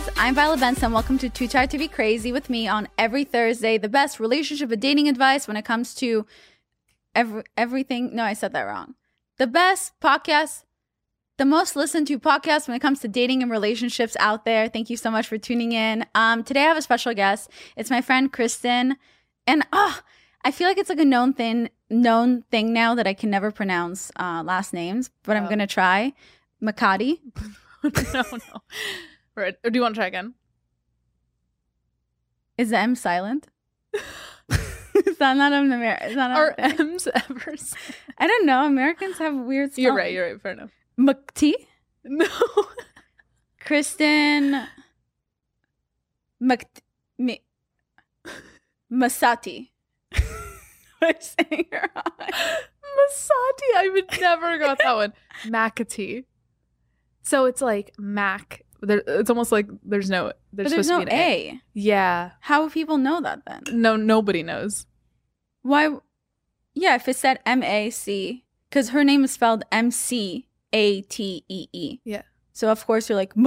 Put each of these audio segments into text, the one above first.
guys, I'm Violet Benson. Welcome to Too Tired to Be Crazy with me on every Thursday. The best relationship and dating advice when it comes to everything. No, I said that wrong. The best podcast, the most listened to podcast when it comes to dating and relationships out there. Thank you so much for tuning in. Today I have a special guest. It's my friend Kristen. And I feel like it's like a known thing now that I can never pronounce last names, but I'm going to try. Makati. No. Right. Or do you want to try again? Is the M silent? Is that not an American? Are M's ever silent? I don't know. Americans have weird stuff. You're right. Fair enough. Makti? No. Kristen Masati. I'm saying her wrong. Masati. I would never got that one. Makati. So it's like Mac. It's almost like there's no no A. Yeah. How would people know that then? No, nobody knows. Why? Yeah, if it said M-A-C, because her name is spelled M-C-A-T-E-E. Yeah. So of course you're like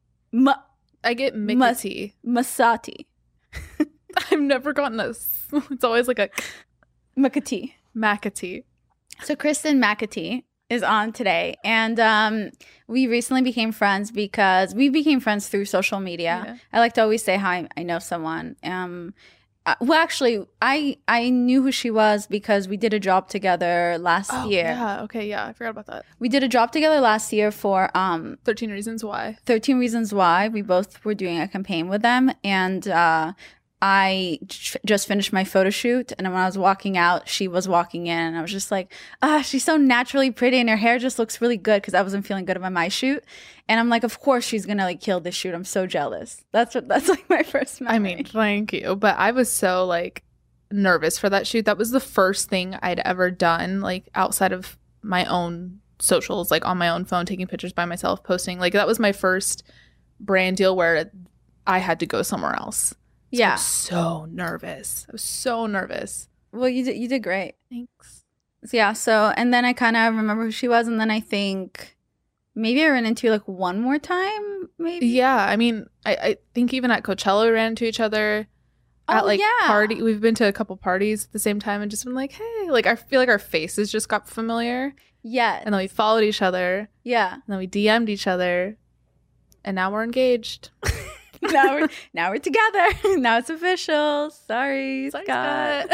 I get Mikati. Masati. I've never gotten this. It's always like a Makati. Makati. So Kristen McAtee is on today, and we recently became friends because we became friends through social media. Yeah. I like to always say hi. I know someone. Well, actually, I knew who she was because we did a job together last year. Yeah. Okay. Yeah. I forgot about that. We did a job together last year for 13 Reasons Why. 13 Reasons Why. We both were doing a campaign with them, and I just finished my photo shoot, and when I was walking out, she was walking in, and I was just like, she's so naturally pretty, and her hair just looks really good because I wasn't feeling good about my shoot. And I'm like, of course she's gonna like kill this shoot. I'm so jealous. That's like my first memory. I mean, thank you. But I was so like nervous for that shoot. That was the first thing I'd ever done, like outside of my own socials, like on my own phone, taking pictures by myself, posting. Like that was my first brand deal where I had to go somewhere else. So yeah. I was so nervous. I was so nervous. Well, you did great. Thanks. Yeah. So, and then I kind of remember who she was, and then I think maybe I ran into you like one more time, maybe. Yeah. I mean, I think even at Coachella we ran into each other. At like party. We've been to a couple parties at the same time and just been like, hey, like I feel like our faces just got familiar. Yeah. And then we followed each other. Yeah. And then we DM'd each other. And now we're engaged. now we're together. Now it's official. Sorry Scott.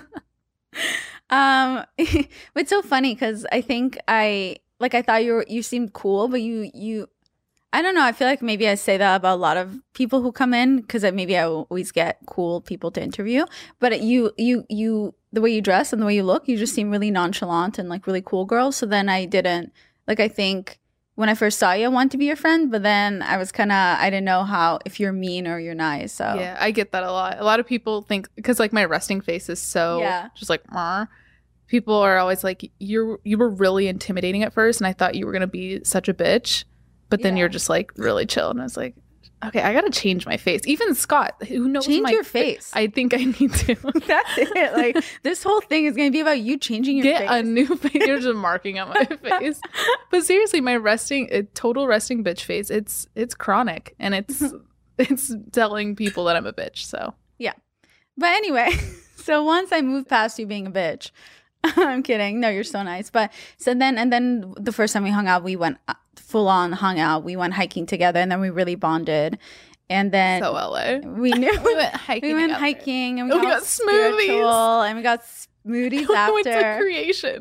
But it's so funny because I think I thought you seemed cool, but you I don't know, I feel like maybe I say that about a lot of people who come in because maybe I always get cool people to interview, but you the way you dress and the way you look, you just seem really nonchalant and like really cool girl. So then I didn't like, I think when I first saw you, I wanted to be your friend, but then I was I didn't know if you're mean or you're nice. So yeah, I get that a lot. A lot of people think, because like my resting face is so just like, Mah. People are always like, you were really intimidating at first, and I thought you were gonna be such a bitch, but then you're just like really chill. And I was like, okay, I gotta change my face. Even Scott, who knows your face. I think I need to. That's it. Like this whole thing is gonna be about you changing your face. Get a new face. You're just marking out my face. But seriously, my total resting bitch face. It's chronic, and it's telling people that I'm a bitch. So yeah. But anyway, so once I moved past you being a bitch, I'm kidding. No, you're so nice. But so then the first time we hung out, we went full on hung out. We went hiking together, and then we really bonded. And then so LA. We knew we went hiking. We went hiking, and we got smoothies, and we got smoothies after. We went to Creation.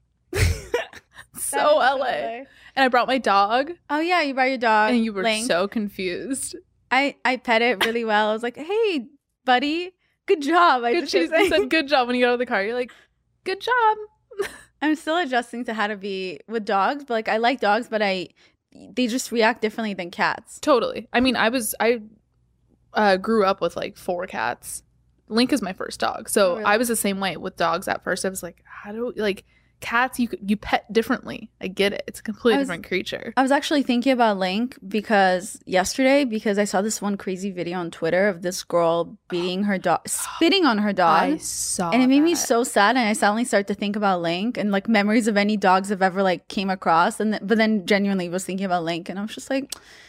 So LA. And I brought my dog. Oh yeah, you brought your dog. And you were Link. so confused. I pet it really well. I was like, "Hey, buddy, good job." You said good job when you got out of the car. You're like, good job. I'm still adjusting to how to be with dogs, but like I like dogs, but they just react differently than cats. Totally. I mean, I grew up with like 4 cats. Link is my first dog, so really? I was the same way with dogs at first. I was like, how do like cats? You pet differently. I get it. It's a completely different creature. I was actually thinking about Link yesterday because I saw this one crazy video on Twitter of this girl beating her dog, spitting on her dog. I saw, and it made me so sad. And I suddenly started to think about Link and like memories of any dogs I've ever like came across. But then genuinely was thinking about Link, and I was just like,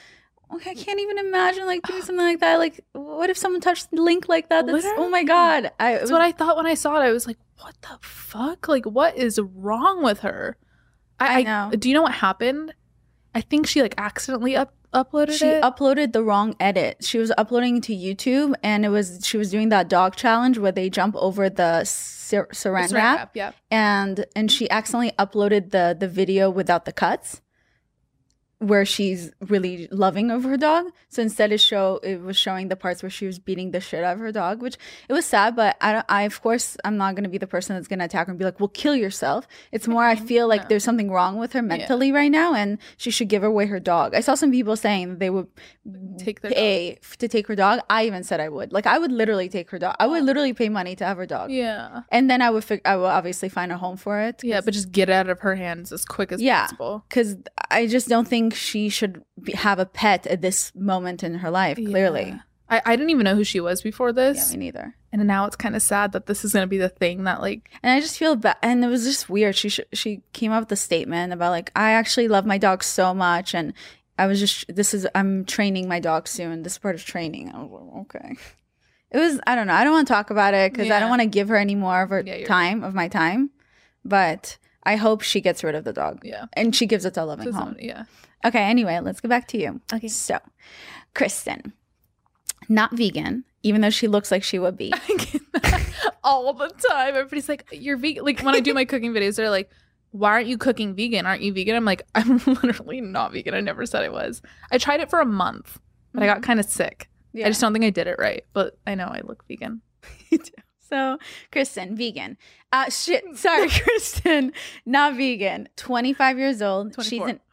I can't even imagine like doing something like that. Like, what if someone touched the link like that? That's, oh my God. That's what I thought when I saw it. I was like, what the fuck? Like, what is wrong with her? I know. Do you know what happened? I think she like accidentally uploaded it. She uploaded the wrong edit. She was uploading to YouTube, and she was doing that dog challenge where they jump over the saran wrap. Yeah. And she accidentally uploaded the video without the cuts, where she's really loving of her dog. So instead it was showing the parts where she was beating the shit out of her dog, which it was sad, but I of course I'm not going to be the person that's going to attack her and be like, well, kill yourself. It's more I feel like there's something wrong with her mentally right now, and she should give away her dog. I saw some people saying that they would pay to take her dog. I even said I would. Like, I would literally take her dog. I would literally pay money to have her dog. Yeah. And then I would obviously find a home for it. Yeah, but just get it out of her hands as quick as possible. Because I just don't think she should have a pet at this moment in her life, clearly. I didn't even know who she was before this. Yeah, me neither. And now it's kind of sad that this is going to be the thing that like... And I just feel bad. And it was just weird. She came up with a statement about like, I actually love my dog so much. And I was just, I'm training my dog soon. This is part of training. I was like, okay. It was, I don't know. I don't want to talk about it because I don't want to give her any more of her my time. But I hope she gets rid of the dog. Yeah. And she gives it to a loving home. Yeah. Okay, anyway, let's go back to you. Okay. So, Kristen, not vegan, even though she looks like she would be. I get that all the time. Everybody's like, you're vegan. Like, when I do my cooking videos, they're like, why aren't you cooking vegan? Aren't you vegan? I'm like, I'm literally not vegan. I never said I was. I tried it for a month, but I got kind of sick. Yeah. I just don't think I did it right, but I know I look vegan. You do. So, Kristen, vegan. Sorry, Kristen, not vegan. 25 years old. 24. She's an...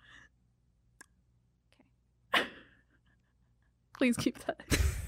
Please keep that.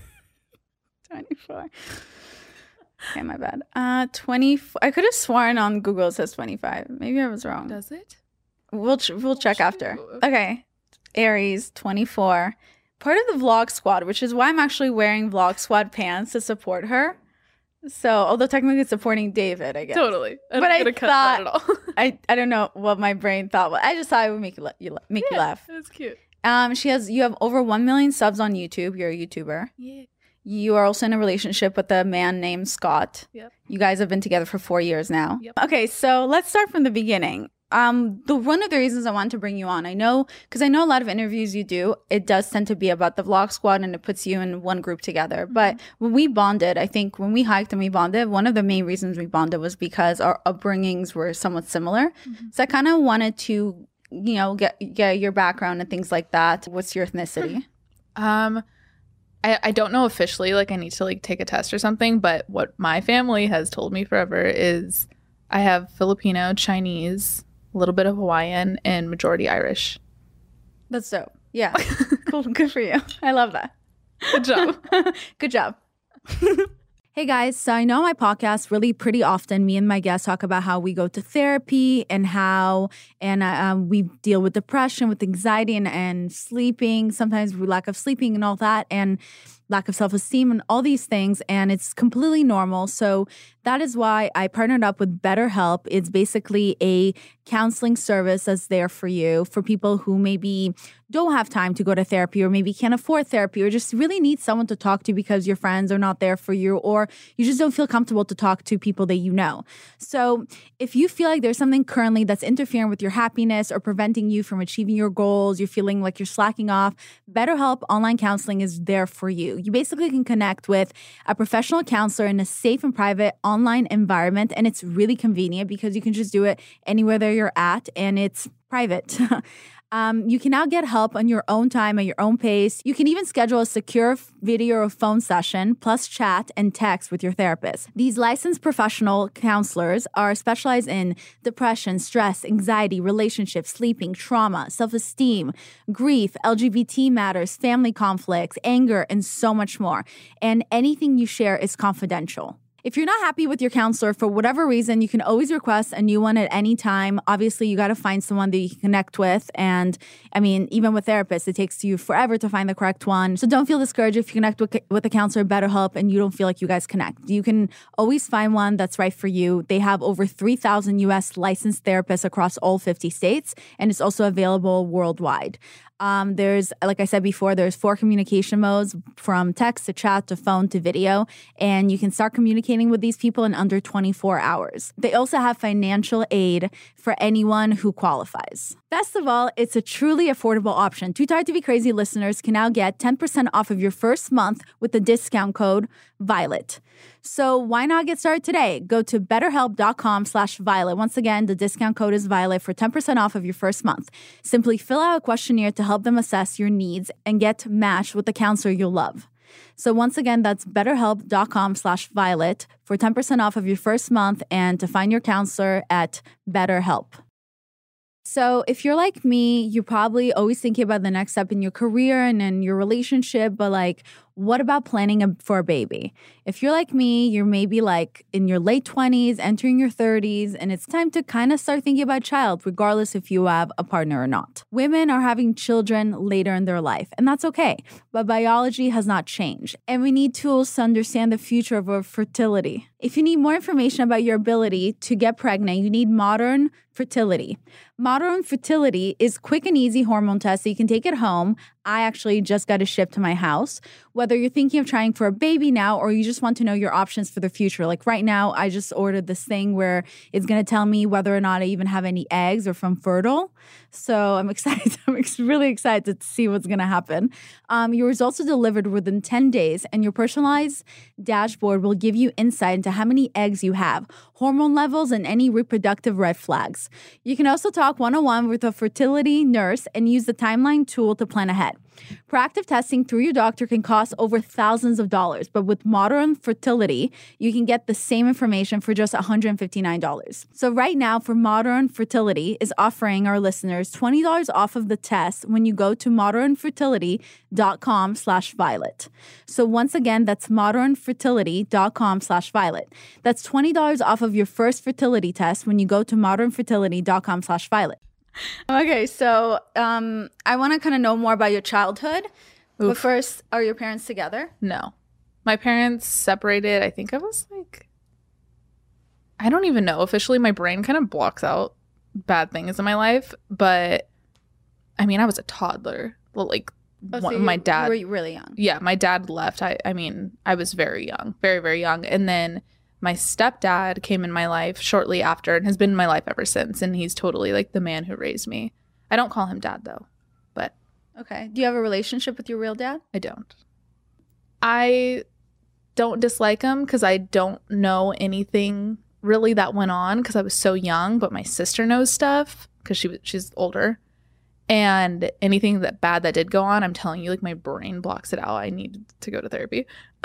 24. Okay, my bad. 24. I could have sworn on Google it says 25. Maybe I was wrong. Does it? We'll check after. Okay. Aries, 24. Part of the Vlog Squad, which is why I'm actually wearing Vlog Squad pants to support her. So, although technically it's supporting David, I guess. Totally. But I thought, cut that at all. I don't know what my brain thought. Well, I just thought it would make you laugh. That's cute. You have over 1 million subs on YouTube. You're a YouTuber. Yeah. You are also in a relationship with a man named Scott. Yep. You guys have been together for 4 years now. Yep. Okay, so let's start from the beginning. One of the reasons I wanted to bring you on, I know a lot of interviews you do, it does tend to be about the Vlog Squad and it puts you in one group together. Mm-hmm. But when we bonded, I think when we hiked and we bonded, one of the main reasons we bonded was because our upbringings were somewhat similar. Mm-hmm. So I kind of wanted to, get your background and things like that. What's your ethnicity? I don't know officially, like I need to like take a test or something, but what my family has told me forever is I have Filipino, Chinese, a little bit of Hawaiian, and majority Irish. That's dope. Yeah. Cool. Good for you. I love that. Good job. Good job. Hey guys, so I know my podcast really pretty often, me and my guests talk about how we go to therapy and how we deal with depression, with anxiety and sleeping, sometimes lack of sleeping and all that, and lack of self-esteem and all these things, and it's completely normal. So that is why I partnered up with BetterHelp. It's basically a counseling service that's there for you, for people who maybe don't have time to go to therapy or maybe can't afford therapy or just really need someone to talk to because your friends are not there for you or you just don't feel comfortable to talk to people that you know. So if you feel like there's something currently that's interfering with your happiness or preventing you from achieving your goals, you're feeling like you're slacking off, BetterHelp Online Counseling is there for you. You basically can connect with a professional counselor in a safe and private online environment, and it's really convenient because you can just do it anywhere that you're at, and it's private. You can now get help on your own time, at your own pace. You can even schedule a secure video or phone session, plus chat and text with your therapist. These licensed professional counselors are specialized in depression, stress, anxiety, relationships, sleeping, trauma, self-esteem, grief, LGBT matters, family conflicts, anger, and so much more. And anything you share is confidential. If you're not happy with your counselor for whatever reason, you can always request a new one at any time. Obviously, you got to find someone that you can connect with. And I mean, even with therapists, it takes you forever to find the correct one. So don't feel discouraged if you connect with a counselor, BetterHelp, and you don't feel like you guys connect. You can always find one that's right for you. They have over 3,000 U.S. licensed therapists across all 50 states, and it's also available worldwide. There's, like I said before, there's 4 communication modes from text to chat to phone to video, and you can start communicating with these people in under 24 hours. They also have financial aid for anyone who qualifies. Best of all, it's a truly affordable option. Too Tired to Be Crazy listeners can now get 10% off of your first month with the discount code VIOLET. So why not get started today? Go to betterhelp.com/Violet. Once again, the discount code is Violet for 10% off of your first month. Simply fill out a questionnaire to help them assess your needs and get matched with a counselor you'll love. So once again, that's betterhelp.com/Violet for 10% off of your first month and to find your counselor at BetterHelp. So if you're like me, you're probably always thinking about the next step in your career and in your relationship, but like, what about planning for a baby? If you're like me, you're maybe like in your late 20s, entering your 30s, and it's time to kind of start thinking about child, regardless if you have a partner or not. Women are having children later in their life, and that's okay. But biology has not changed, and we need tools to understand the future of our fertility. If you need more information about your ability to get pregnant, you need Modern Fertility. Modern Fertility is quick and easy hormone tests that you can take at home. I actually just got it shipped to my house. Whether you're thinking of trying for a baby now or you just want to know your options for the future. Like right now, I just ordered this thing where it's going to tell me whether or not I even have any eggs or if I'm fertile. So I'm excited. I'm really excited to see what's going to happen. Your results are delivered within 10 days, and your personalized dashboard will give you insight into how many eggs you have, hormone levels, and any reproductive red flags. You can also talk one-on-one with a fertility nurse and use the timeline tool to plan ahead. Proactive testing through your doctor can cost over thousands of dollars, but with Modern Fertility, you can get the same information for just $159. So right now, for Modern Fertility is offering our listeners $20 off of the test when you go to modernfertility.com/Violet. So once again, that's modernfertility.com/Violet. That's $20 off of your first fertility test when you go to modernfertility.com/Violet. Okay, so I want to kind of know more about your childhood. Oof. But first, are your parents together? No. My parents separated, I think I was like, I don't even know. Officially, my brain kind of blocks out bad things in my life. But, I mean, I was a toddler. Well, like, my dad. You were really young. Yeah, my dad left. I mean, I was very young. Very, very young. And then my stepdad came in my life shortly after and has been in my life ever since. And he's totally like the man who raised me. I don't call him dad, though. But okay. Do you have a relationship with your real dad? I don't. I don't dislike him because I don't know anything really that went on because I was so young. But my sister knows stuff because she's older. And anything that bad that did go on, I'm telling you, like my brain blocks it out. I need to go to therapy.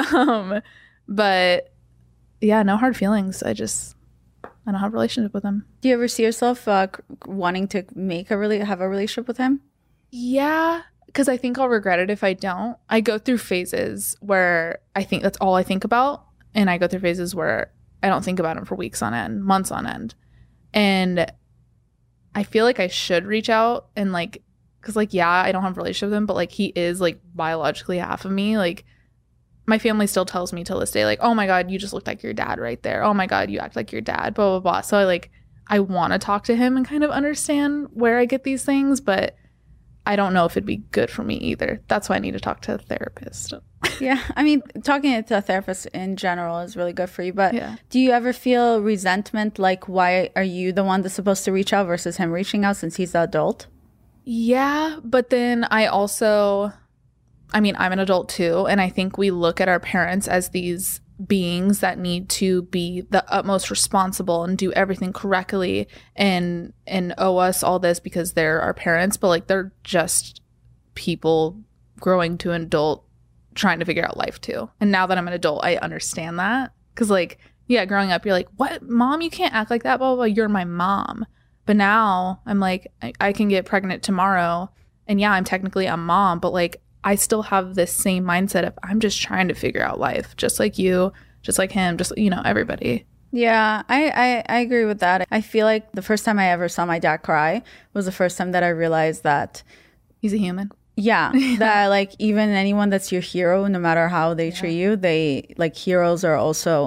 But yeah, no hard feelings. I don't have a relationship with him. Do you ever see yourself wanting to have a relationship with him? Yeah, because I think I'll regret it if I don't. I go through phases where I think that's all I think about. And I go through phases where I don't think about him for weeks on end, months on end. And I feel like I should reach out and like, because like, yeah, I don't have a relationship with him, but like he is like biologically half of me. Like my family still tells me till this day, like, oh my God, you just look like your dad right there. Oh my God, you act like your dad, blah, blah, blah. So I want to talk to him and kind of understand where I get these things, but I don't know if it'd be good for me either. That's why I need to talk to a therapist. Yeah. I mean, talking to a therapist in general is really good for you. But yeah. Do you ever feel resentment? Like, why are you the one that's supposed to reach out versus him reaching out since he's the adult? Yeah. But then I'm an adult too. And I think we look at our parents as these beings that need to be the utmost responsible and do everything correctly and owe us all this because they're our parents. But like, they're just people growing to an adult trying to figure out life too. And now that I'm an adult, I understand that. Because like, yeah, growing up, you're like, what? Mom, you can't act like that, blah, blah, blah. You're my mom. But now I'm like, I can get pregnant tomorrow. And yeah, I'm technically a mom, but like, I still have this same mindset of I'm just trying to figure out life, just like you, just like him, just, everybody. Yeah, I agree with that. I feel like the first time I ever saw my dad cry was the first time that I realized that he's a human. Yeah, that like even anyone that's your hero, no matter how they treat you, they like heroes are also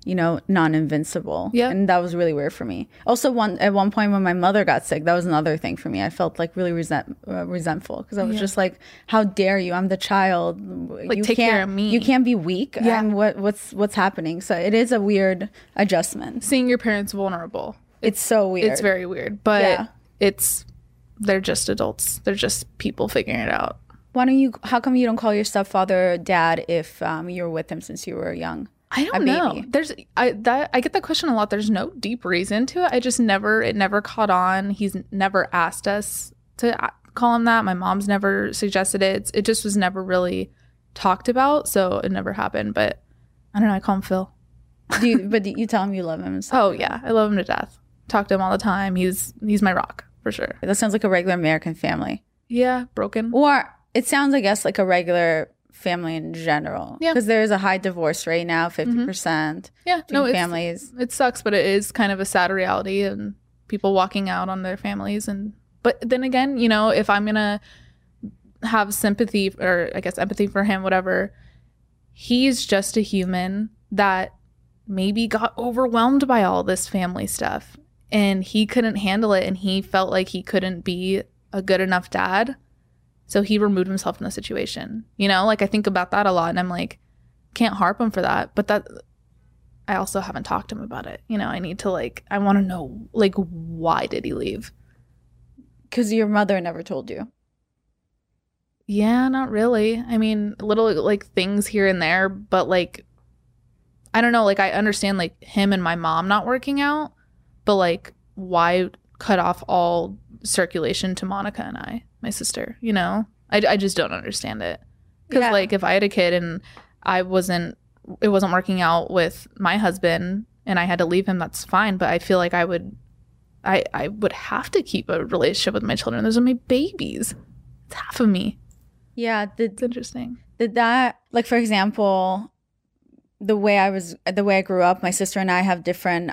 non-invincible. Yeah. And that was really weird for me. Also, at one point when my mother got sick, that was another thing for me. I felt like really resentful because I was just like, how dare you? I'm the child. Like, take care of me. You can't be weak. Yeah. And what's happening? So it is a weird adjustment. Seeing your parents vulnerable. It's so weird. It's very weird. But they're just adults. They're just people figuring it out. How come you don't call your stepfather dad if you were with him since you were young? I don't know. I get that question a lot. There's no deep reason to it. It never caught on. He's never asked us to call him that. My mom's never suggested it. It just was never really talked about. So it never happened. But I don't know. I call him Phil. But you tell him you love him and stuff? Oh, yeah. I love him to death. Talk to him all the time. He's my rock for sure. That sounds like a regular American family. Yeah. Broken. Or it sounds, I guess, like a regular family in general. Yeah. Because there is a high divorce rate now, 50%. Yeah. No, families. It sucks, but it is kind of a sad reality, and people walking out on their families. But then again, if I'm going to have sympathy, or I guess empathy for him, whatever, he's just a human that maybe got overwhelmed by all this family stuff, and he couldn't handle it, and he felt like he couldn't be a good enough dad. So he removed himself from the situation. Like, I think about that a lot, and I'm like, can't harp him for that. But I also haven't talked to him about it. I need to, I want to know, why did he leave? Because your mother never told you. Yeah, not really. I mean, little, things here and there, but, I don't know. I understand, him and my mom not working out, but, why cut off all circulation to Monica and I, my sister? I just don't understand it. Because if I had a kid and it wasn't working out with my husband and I had to leave him, that's fine. But I feel like I would have to keep a relationship with my children. Those are my babies. It's half of me. Yeah, it's interesting. Did that, for example, the way I grew up, my sister and I have different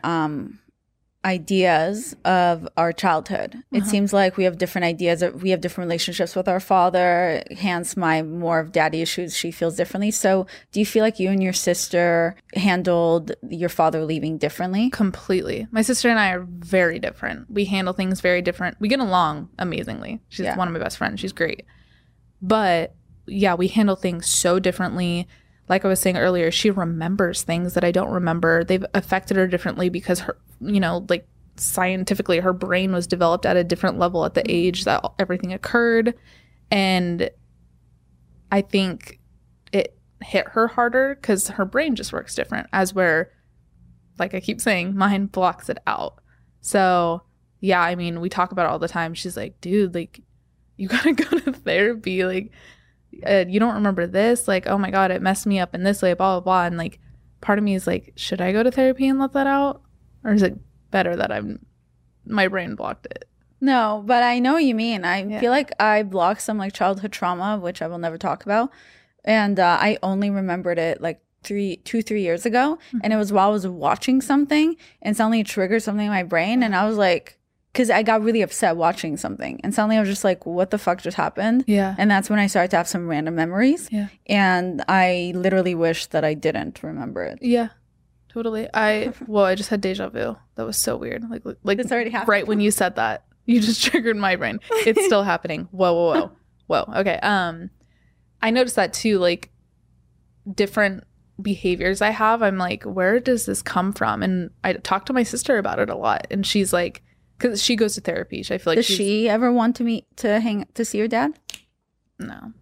ideas of our childhood. It seems like we have different ideas. We have different relationships with our father. Hence, my more of daddy issues, she feels differently. So do you feel like you and your sister handled your father leaving differently? Completely. My sister and I are very different. We handle things very different. We get along amazingly. She's one of my best friends. She's great. But yeah, we handle things so differently. Like I was saying earlier, she remembers things that I don't remember. They've affected her differently because her, scientifically, her brain was developed at a different level at the age that everything occurred. And I think it hit her harder because her brain just works different, as where, like I keep saying, mine blocks it out. So yeah, I mean, we talk about it all the time. She's like, dude, you gotta go to therapy. You don't remember this? Oh my God, it messed me up in this way, blah, blah, blah. And part of me is should I go to therapy and let that out? Or is it better that my brain blocked it? No, but I know what you mean. I feel like I blocked some childhood trauma, which I will never talk about. And I only remembered it 2-3 years ago. And it was while I was watching something and suddenly it triggered something in my brain. And I was because I got really upset watching something. And suddenly I was just what the fuck just happened? Yeah. And that's when I started to have some random memories. Yeah. And I literally wish that I didn't remember it. Yeah, totally. I just had deja vu. That was so weird. It's already happened. Right when you said that, you just triggered my brain. It's still happening. Whoa. Okay. I noticed that too, different behaviors I have. I'm where does this come from? And I talk to my sister about it a lot. And she's because she goes to therapy. I feel does she ever want to see your dad? No.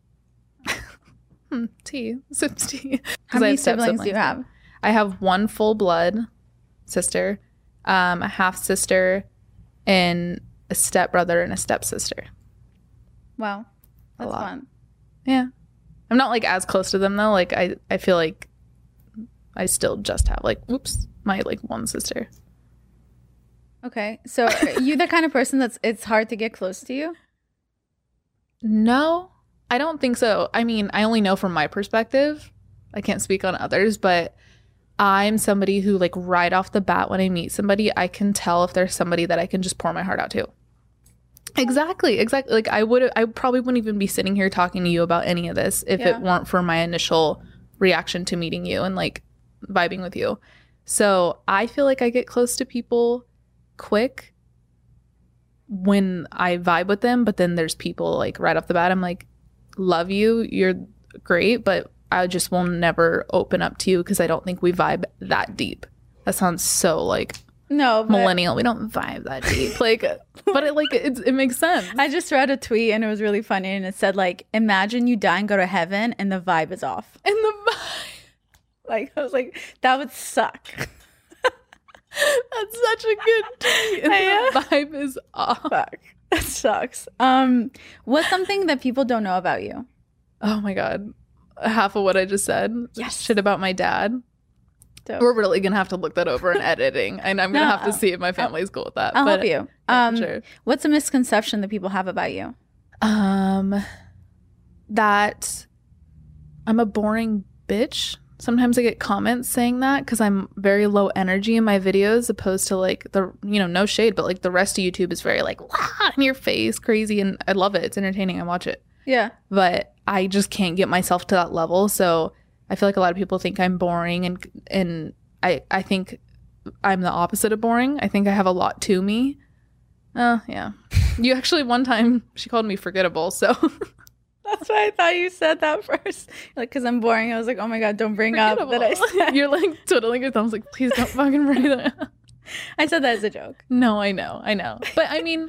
Sips tea. How many siblings do you have? I have one full blood sister, a half sister, and a stepbrother and a stepsister. Wow, that's fun. Yeah, I'm not as close to them though. I feel like I still just have my one sister. Okay, so are you the kind of person it's hard to get close to you? No, I don't think so. I mean, I only know from my perspective. I can't speak on others, but I'm somebody who right off the bat when I meet somebody, I can tell if there's somebody that I can just pour my heart out to. Exactly. I probably wouldn't even be sitting here talking to you about any of this if it weren't for my initial reaction to meeting you and vibing with you. So I feel like I get close to people quick when I vibe with them, but then there's people like right off the bat, I'm like, love you, you're great, but I just will never open up to you because I don't think we vibe that deep. That sounds so like millennial. We don't vibe that deep. Like, but it makes sense. I just read a tweet and it was really funny, and it said like, imagine you die and go to heaven and the vibe is off. And the vibe. Like, I was like, that would suck. That's such a good tweet. And the vibe is off. Fuck. That sucks. What's something that people don't know about you? Oh my God. Half of what I just said. Yes. Shit about my dad. Dope. We're really going to have to look that over in editing. And I'm going to have to see if my family's cool with that. I'll help you. Sure. What's a misconception that people have about you? That I'm a boring bitch. Sometimes I get comments saying that because I'm very low energy in my videos, opposed to like no shade, but like the rest of YouTube is very like, wow, in your face, crazy. And I love it. It's entertaining. I watch it. Yeah. But I just can't get myself to that level. So I feel like a lot of people think I'm boring. And I think I'm the opposite of boring. I think I have a lot to me. Yeah. You actually, one time she called me forgettable. So that's why I thought you said that first. Like, because I'm boring. I was like, oh my God, don't bring up that I said. You're like twiddling your thumbs like, please don't fucking bring that up. I said that as a joke. No, I know. But I mean,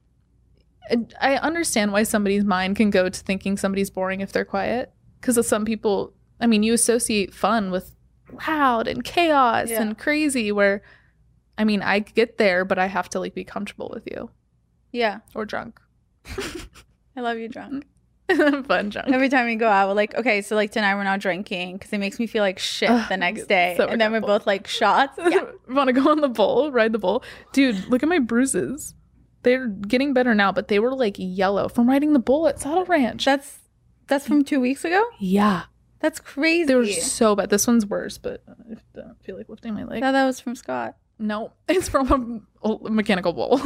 I understand why somebody's mind can go to thinking somebody's boring if they're quiet. Because of some people, I mean, you associate fun with loud and chaos and crazy, where, I mean, I get there, but I have to like be comfortable with you. Yeah. Or drunk. I love you drunk. Fun drunk. Every time we go out, we're like, okay, so like tonight we're not drinking because it makes me feel like shit the next day. So and then we're both like shots. Yeah. Want to go on the bull, ride the bull. Dude, look at my bruises. They're getting better now, but they were like yellow from riding the bull at Saddle Ranch. That's from 2 weeks ago? Yeah. That's crazy. They were so bad. This one's worse, but I don't feel like lifting my leg. No, that was from Scott. No, it's from a mechanical bull.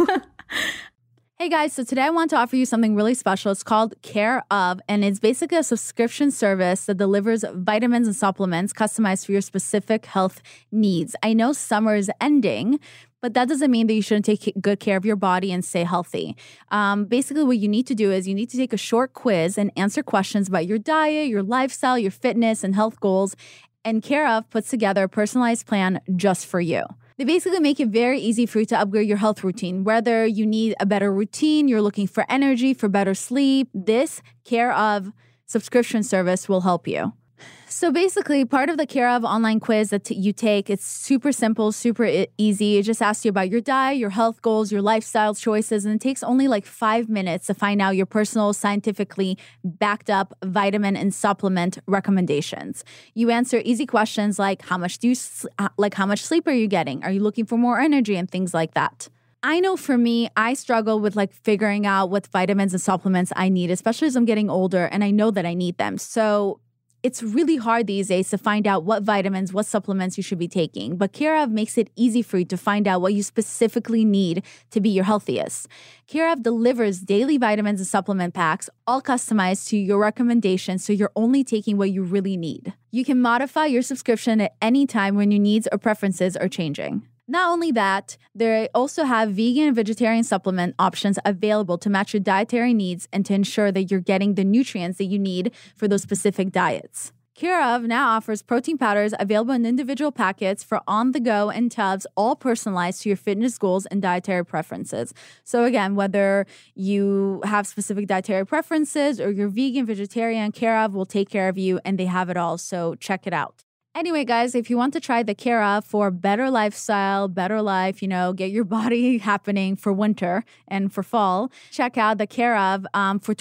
Hey guys, so today I want to offer you something really special. It's called Care of, and it's basically a subscription service that delivers vitamins and supplements customized for your specific health needs. I know summer is ending, but that doesn't mean that you shouldn't take good care of your body and stay healthy. Basically, what you need to do is you need to take a short quiz and answer questions about your diet, your lifestyle, your fitness, and health goals. And Care of puts together a personalized plan just for you. They basically make it very easy for you to upgrade your health routine. Whether you need a better routine, you're looking for energy, for better sleep, this Care of subscription service will help you. So basically, part of the Care of online quiz that you take, it's super simple, super easy. It just asks you about your diet, your health goals, your lifestyle choices, and it takes only like 5 minutes to find out your personal, scientifically backed up vitamin and supplement recommendations. You answer easy questions like how much sleep are you getting? Are you looking for more energy and things like that? I know for me, I struggle with like figuring out what vitamins and supplements I need, especially as I'm getting older, and I know that I need them. So it's really hard these days to find out what vitamins, what supplements you should be taking. But Care of makes it easy for you to find out what you specifically need to be your healthiest. Care of delivers daily vitamins and supplement packs, all customized to your recommendations, so you're only taking what you really need. You can modify your subscription at any time when your needs or preferences are changing. Not only that, they also have vegan and vegetarian supplement options available to match your dietary needs and to ensure that you're getting the nutrients that you need for those specific diets. Care of now offers protein powders available in individual packets for on-the-go and tubs, all personalized to your fitness goals and dietary preferences. So again, whether you have specific dietary preferences or you're vegan, vegetarian, Care of will take care of you, and they have it all, so check it out. Anyway, guys, if you want to try the Care of for better lifestyle, better life, get your body happening for winter and for fall, check out the Care of for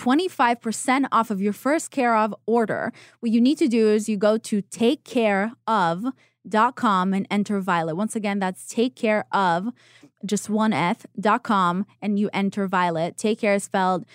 25% off of your first Care of order. What you need to do is you go to takecareof.com and enter Violet. Once again, that's takecareof, just one F.com, and you enter Violet. Take Care is spelled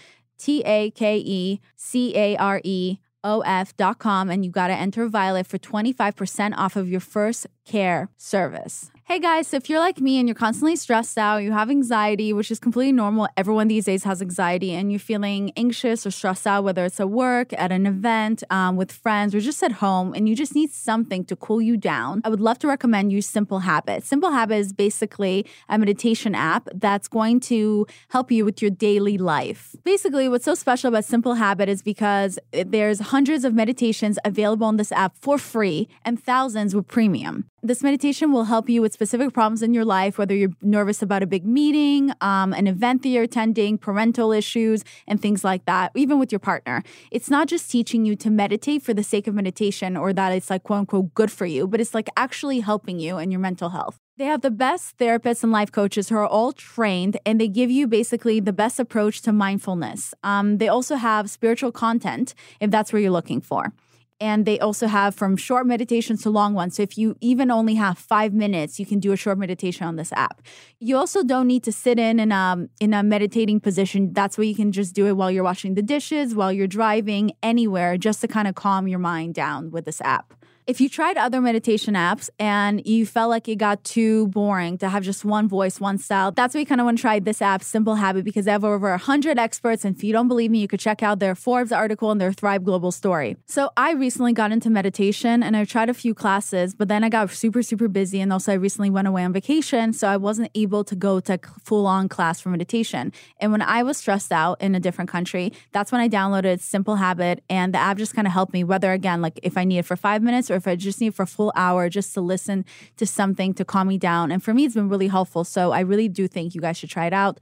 TAKECAREOF.com, and you got to enter Violet for 25% off of your first care service. Hey guys, so if you're like me and you're constantly stressed out, you have anxiety, which is completely normal. Everyone these days has anxiety, and you're feeling anxious or stressed out, whether it's at work, at an event, with friends, or just at home, and you just need something to cool you down, I would love to recommend you Simple Habit. Simple Habit is basically a meditation app that's going to help you with your daily life. Basically, what's so special about Simple Habit is because there's hundreds of meditations available on this app for free and thousands with premium. This meditation will help you with specific problems in your life, whether you're nervous about a big meeting, an event that you're attending, parental issues, and things like that, even with your partner. It's not just teaching you to meditate for the sake of meditation or that it's like quote unquote good for you, but it's like actually helping you in your mental health. They have the best therapists and life coaches who are all trained, and they give you basically the best approach to mindfulness. They also have spiritual content if that's what you're looking for. And they also have from short meditations to long ones. So if you even only have 5 minutes, you can do a short meditation on this app. You also don't need to sit in a meditating position. That's where you can just do it while you're washing the dishes, while you're driving, anywhere, just to kind of calm your mind down with this app. If you tried other meditation apps and you felt like it got too boring to have just one voice, one style, that's why you kind of want to try this app, Simple Habit, because they have over 100 experts. And if you don't believe me, you could check out their Forbes article and their Thrive Global story. So I recently got into meditation and I tried a few classes, but then I got super, super busy. And also I recently went away on vacation, so I wasn't able to go to full-on class for meditation. And when I was stressed out in a different country, that's when I downloaded Simple Habit, and the app just kind of helped me, whether again, like if I need it for 5 minutes or if I just need for a full hour just to listen to something to calm me down. And for me, it's been really helpful. So I really do think you guys should try it out.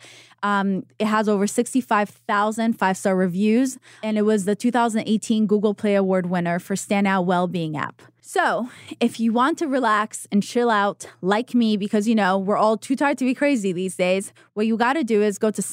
It has over 65,000 5-star reviews, and it was the 2018 Google Play Award winner for Standout Wellbeing app. So if you want to relax and chill out like me, because, we're all too tired to be crazy these days, what you got to do is go to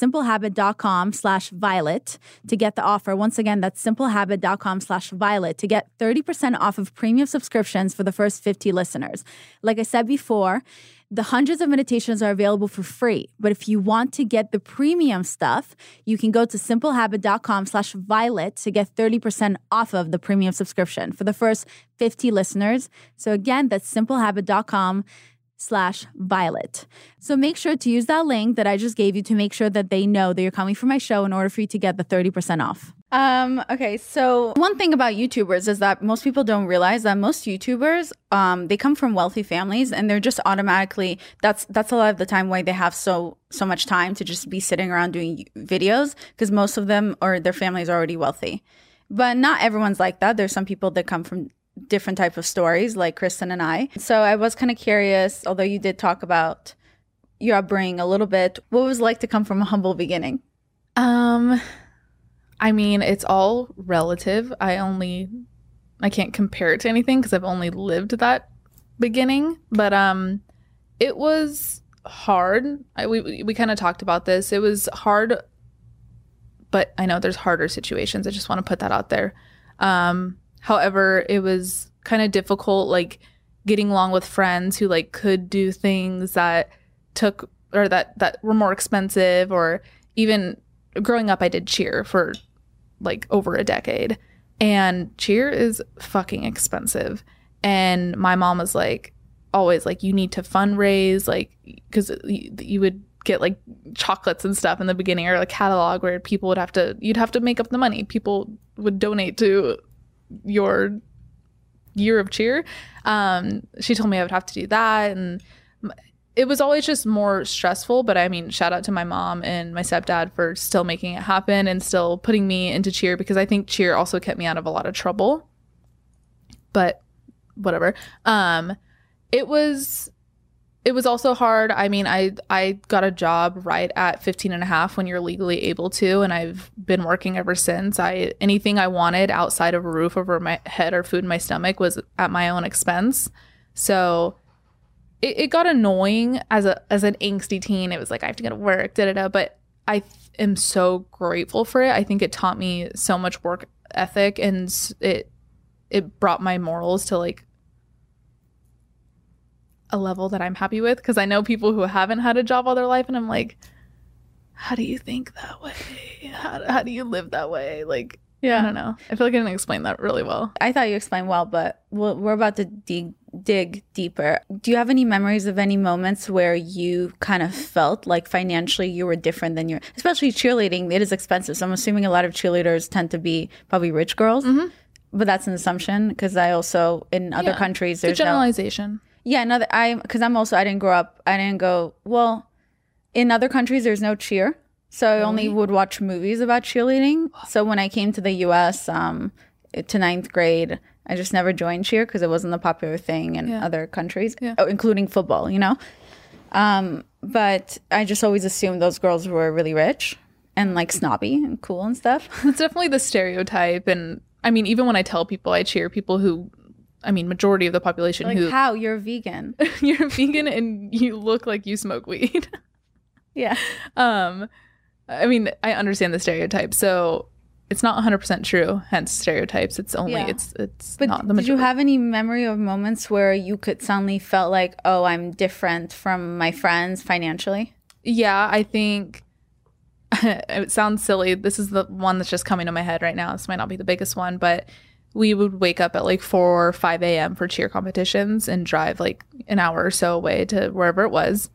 simplehabit.com/violet to get the offer. Once again, that's simplehabit.com/violet to get 30% off of premium subscriptions for the first 50 listeners. Like I said before, the hundreds of meditations are available for free. But if you want to get the premium stuff, you can go to simplehabit.com/violet to get 30% off of the premium subscription for the first 50 listeners. So again, that's simplehabit.com/violet. So make sure to use that link that I just gave you to make sure that they know that you're coming from my show in order for you to get the 30% off. Okay, so one thing about YouTubers is that most people don't realize that most YouTubers, they come from wealthy families, and they're just automatically, that's a lot of the time why they have so much time to just be sitting around doing videos, because most of them or their families are already wealthy. But not everyone's like that. There's some people that come from different type of stories, like Kristen and I. So I was kind of curious, although you did talk about your upbringing a little bit, what was it like to come from a humble beginning? I mean, it's all relative. I can't compare it to anything because I've only lived that beginning. But it was hard. We kind of talked about this. It was hard, but I know there's harder situations. I just want to put that out there. However, it was kind of difficult, like getting along with friends who like could do things that took or that were more expensive, or even growing up, I did cheer for like over a decade, and cheer is fucking expensive. And my mom was like, always like, you need to fundraise, like, because you would get like chocolates and stuff in the beginning, or a catalog where you'd have to make up the money. People would donate to your year of cheer. She told me I would have to do that, and it was always just more stressful. But I mean, shout out to my mom and my stepdad for still making it happen and still putting me into cheer, because I think cheer also kept me out of a lot of trouble. But whatever. It was also hard. I mean, I got a job right at 15 and a half when you're legally able to, and I've been working ever since. Anything I wanted outside of a roof over my head or food in my stomach was at my own expense. So it got annoying as an angsty teen. It was like, I have to go to work, but I am so grateful for it. I think it taught me so much work ethic, and it brought my morals to like a level that I'm happy with, because I know people who haven't had a job all their life, and I'm like, how do you think that way? How do you live that way? Like, yeah, I don't know. I feel like I didn't explain that really well. I thought you explained well, but we're about to dig dig deeper, do you have any memories of any moments where you kind of felt like financially you were different than especially cheerleading, it is expensive. So I'm assuming a lot of cheerleaders tend to be probably rich girls, but that's an assumption because I also, in other countries, there's generalization. I didn't grow up, in other countries, there's no cheer. So I only would watch movies about cheerleading. So when I came to the US to ninth grade, I just never joined cheer because it wasn't a popular thing in other countries, including football, But I just always assumed those girls were really rich and like snobby and cool and stuff. It's definitely the stereotype. And I mean, even when I tell people I cheer, people who, I mean, majority of the population like, how? You're vegan. You're vegan and you look like you smoke weed. Yeah. I mean, I understand the stereotype. So it's not 100% true, hence stereotypes. It's only, it's but not the majority. Did you have any memory of moments where you could suddenly felt like, oh, I'm different from my friends financially? Yeah, I think it sounds silly. This is the one that's just coming to my head right now. This might not be the biggest one, but we would wake up at like 4 or 5 a.m. for cheer competitions and drive like an hour or so away to wherever it was.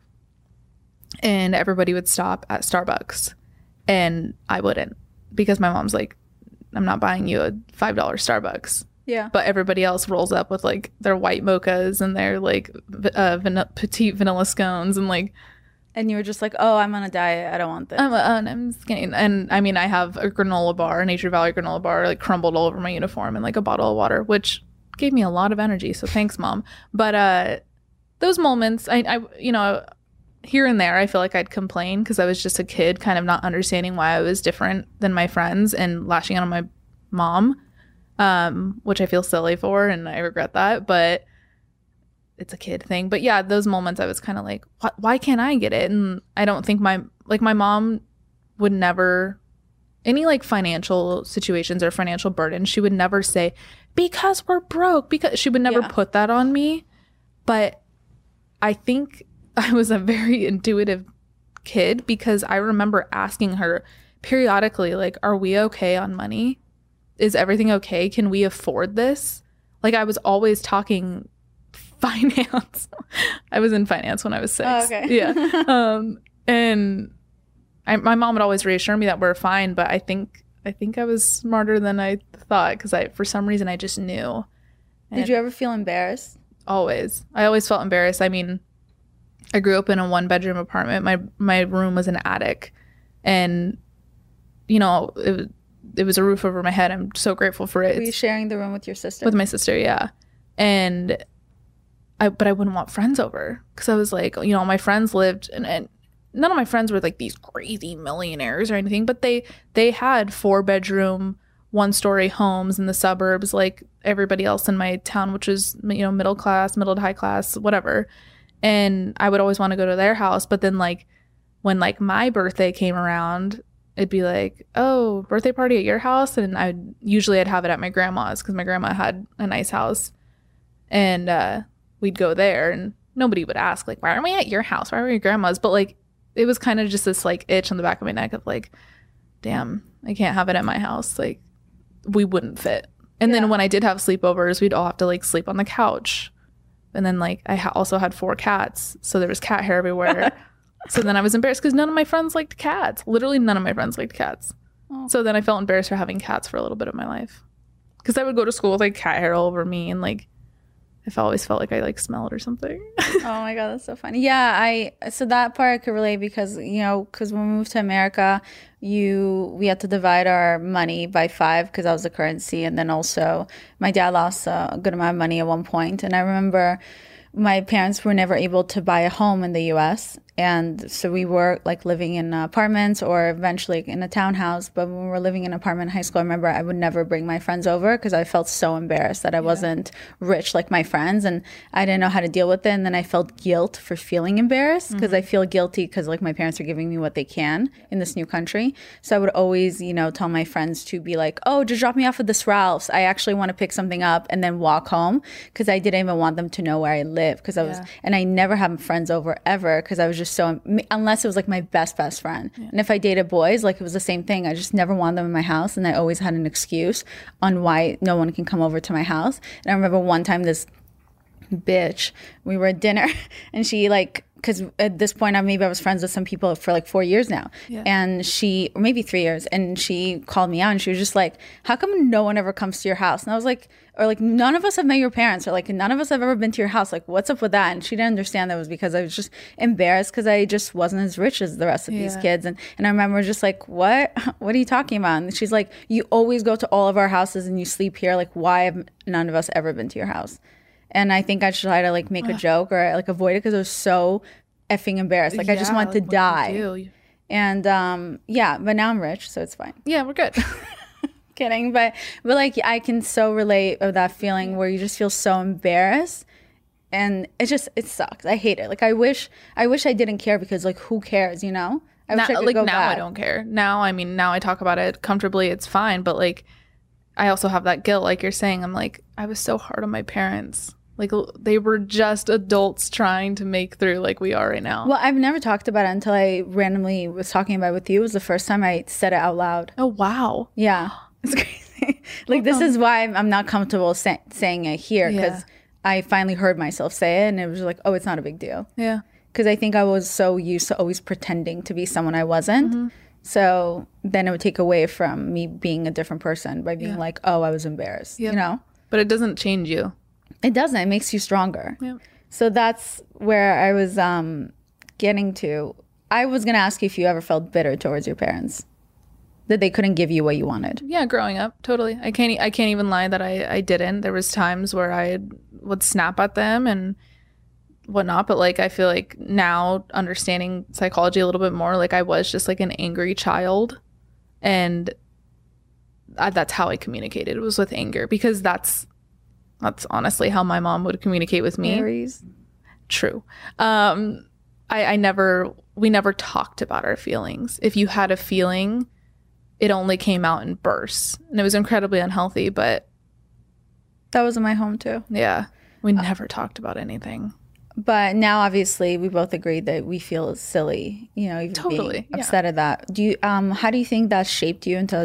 And everybody would stop at Starbucks. And I wouldn't, because my mom's like, I'm not buying you a $5 Starbucks. Yeah. But everybody else rolls up with like their white mochas and their like petite vanilla scones and like. And you were just like, oh, I'm on a diet. I don't want this. I'm skinny. And I mean, I have a granola bar, a Nature Valley granola bar, like crumbled all over my uniform and like a bottle of water, which gave me a lot of energy. So thanks, Mom. But those moments, I here and there, I feel like I'd complain because I was just a kid kind of not understanding why I was different than my friends and lashing out on my mom, which I feel silly for and I regret that, but it's a kid thing. But yeah, those moments I was kind of like, why can't I get it? And I don't think my mom would never, any like financial situations or financial burden, she would never say, because we're broke, because she would never put that on me. But I think I was a very intuitive kid because I remember asking her periodically, like, are we okay on money? Is everything okay? Can we afford this? Like, I was always talking finance. I was in finance when I was 6. Oh, okay. Yeah. And my mom would always reassure me that we're fine, but I think I was smarter than I thought because for some reason I just knew. Did you ever feel embarrassed? Always. I always felt embarrassed. I mean, I grew up in a 1-bedroom apartment. My room was an attic, and it was a roof over my head. I'm so grateful for it. Were you sharing the room with your sister? With my sister, yeah. And but I wouldn't want friends over because I was like, my friends lived, and none of my friends were like these crazy millionaires or anything, but they had 4-bedroom, 1-story homes in the suburbs like everybody else in my town, which was middle class, middle to high class, whatever. And I would always want to go to their house. But then like when like my birthday came around, it'd be like, oh, birthday party at your house. And I'd have it at my grandma's because my grandma had a nice house. And we'd go there and nobody would ask like, why are we at your house? Why are we at your grandma's? But like it was kind of just this like itch on the back of my neck of like, damn, I can't have it at my house. Like we wouldn't fit. And then when I did have sleepovers, we'd all have to like sleep on the couch. And then, like, I also had 4 cats, so there was cat hair everywhere. So then I was embarrassed because none of my friends liked cats. Literally none of my friends liked cats. Oh. So then I felt embarrassed for having cats for a little bit of my life. Because I would go to school with, like, cat hair all over me, and, like, I always felt like I, like, smelled or something. Oh, my God, that's so funny. Yeah, so that part I could relate because, because when we moved to America, we had to divide our money by 5 because that was the currency. And then also my dad lost a good amount of money at one point. And I remember my parents were never able to buy a home in the U.S. And so we were like living in apartments or eventually in a townhouse. But when we were living in an apartment in high school, I remember I would never bring my friends over because I felt so embarrassed that I wasn't rich like my friends. And I didn't know how to deal with it. And then I felt guilt for feeling embarrassed because I feel guilty because like my parents are giving me what they can in this new country. So I would always, tell my friends to be like, oh, just drop me off at this Ralph's. I actually want to pick something up and then walk home because I didn't even want them to know where I live because I was, and I never had friends over ever because I was just so, unless it was like my best friend. And if I dated boys, like it was the same thing. I just never wanted them in my house. And I always had an excuse on why no one can come over to my house. And I remember one time this bitch. We were at dinner and she like, because at this point I was friends with some people for like 4 years now. Yeah. And or maybe 3 years, and she called me out and she was just like, how come no one ever comes to your house? And I was like, or like, none of us have met your parents, or like none of us have ever been to your house, like what's up with that? And she didn't understand that was because I was just embarrassed because I just wasn't as rich as the rest of these kids. And I remember just like, what are you talking about? And she's like, you always go to all of our houses and you sleep here, like why have none of us ever been to your house? And I think I tried to like make a joke or like avoid it because I was so effing embarrassed. Like I just wanted to die. And but now I'm rich, so it's fine. Yeah, we're good. Kidding, but like I can so relate of that feeling where you just feel so embarrassed, and it sucks. I hate it. Like I wish I didn't care, because like who cares, you know? I wish I could go back. I don't care. Now I talk about it comfortably, it's fine, but like I also have that guilt, like you're saying. I'm like, I was so hard on my parents. Like they were just adults trying to make through like we are right now. Well, I've never talked about it until I randomly was talking about it with you. It was the first time I said it out loud. Oh, wow. Yeah. It's crazy. Like this is why I'm not comfortable saying it here, because I finally heard myself say it and it was like, oh, it's not a big deal. Yeah. Because I think I was so used to always pretending to be someone I wasn't. Mm-hmm. So then it would take away from me being a different person by being like, oh, I was embarrassed, you know? But it doesn't change you. It doesn't. It makes you stronger. Yeah. So that's where I was getting to. I was going to ask you if you ever felt bitter towards your parents, that they couldn't give you what you wanted. Yeah, growing up, totally. I can't even lie that I didn't. There was times where I would snap at them and whatnot, but like I feel like now, understanding psychology a little bit more, like I was just like an angry child, and that's how I communicated. It was with anger, because that's honestly how my mom would communicate with me. Aries. True. We never talked about our feelings. If you had a feeling, it only came out in bursts, and it was incredibly unhealthy, but that was in my home too. Yeah. We never talked about anything. But now obviously we both agree that we feel silly, you know, even totally being upset at that. Do you how do you think that shaped you into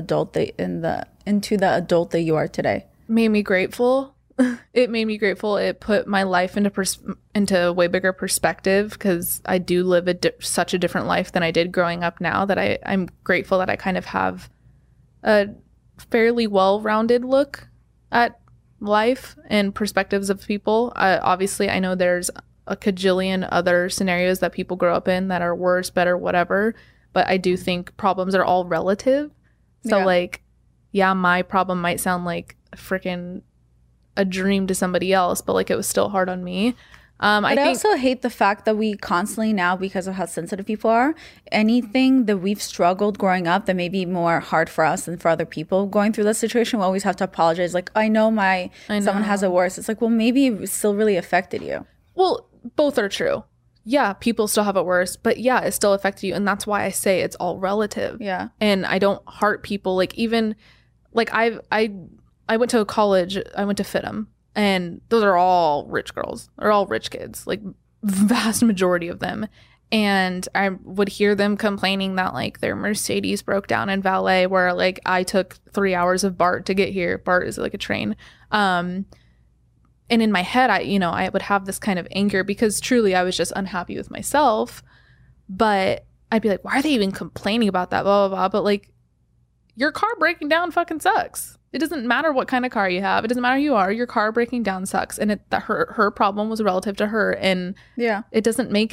the adult that you are today? Made me grateful. It made me grateful. It put my life into a way bigger perspective, because I do live such a different life than I did growing up now, that I'm grateful that I kind of have a fairly well-rounded look at life and perspectives of people. Obviously, I know there's a cajillion other scenarios that people grow up in that are worse, better, whatever, but I do think problems are all relative. So my problem might sound like freaking a dream to somebody else, but like it was still hard on me. I also hate the fact that we constantly now, because of how sensitive people are, anything that we've struggled growing up that may be more hard for us than for other people going through that situation, we always have to apologize. Like, I know someone has it worse. It's like, well, maybe it still really affected you. Well, both are true. Yeah, people still have it worse, but yeah, it still affected you. And that's why I say it's all relative. Yeah. And I don't heart people. Like, even like I went to a college, I went to FITM, and those are all rich girls. They're all rich kids, like vast majority of them. And I would hear them complaining that like their Mercedes broke down in valet, where like I took 3 hours of BART to get here. BART is like a train. And in my head, I would have this kind of anger, because truly I was just unhappy with myself. But I'd be like, why are they even complaining about that? Blah, blah, blah. But like, your car breaking down fucking sucks. It doesn't matter what kind of car you have. It doesn't matter who you are. Your car breaking down sucks. And her problem was relative to her. And it doesn't make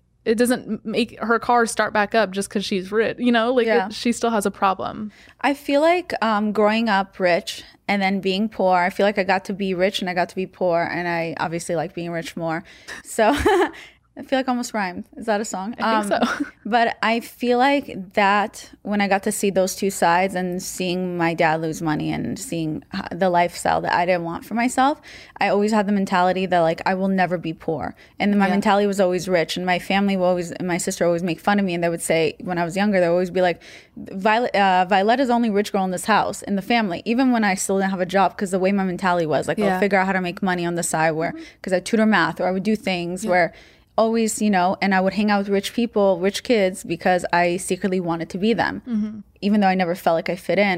her car start back up just because she's rich. You know, like she still has a problem. I feel like growing up rich and then being poor, I feel like I got to be rich and I got to be poor. And I obviously like being rich more. So I feel like I almost rhymed. Is that a song? I think so. But I feel like that when I got to see those two sides and seeing my dad lose money and seeing the lifestyle that I didn't want for myself, I always had the mentality that like I will never be poor. And my mentality was always rich. And my family and my sister always make fun of me. And they would say, when I was younger, they would always be like, Violeta's the only rich girl in this house, in the family. Even when I still didn't have a job, because the way my mentality was, like I'll figure out how to make money on the side, because I tutor math, or I would do things where always, and I would hang out with rich people, rich kids, because I secretly wanted to be them, even though I never felt like I fit in.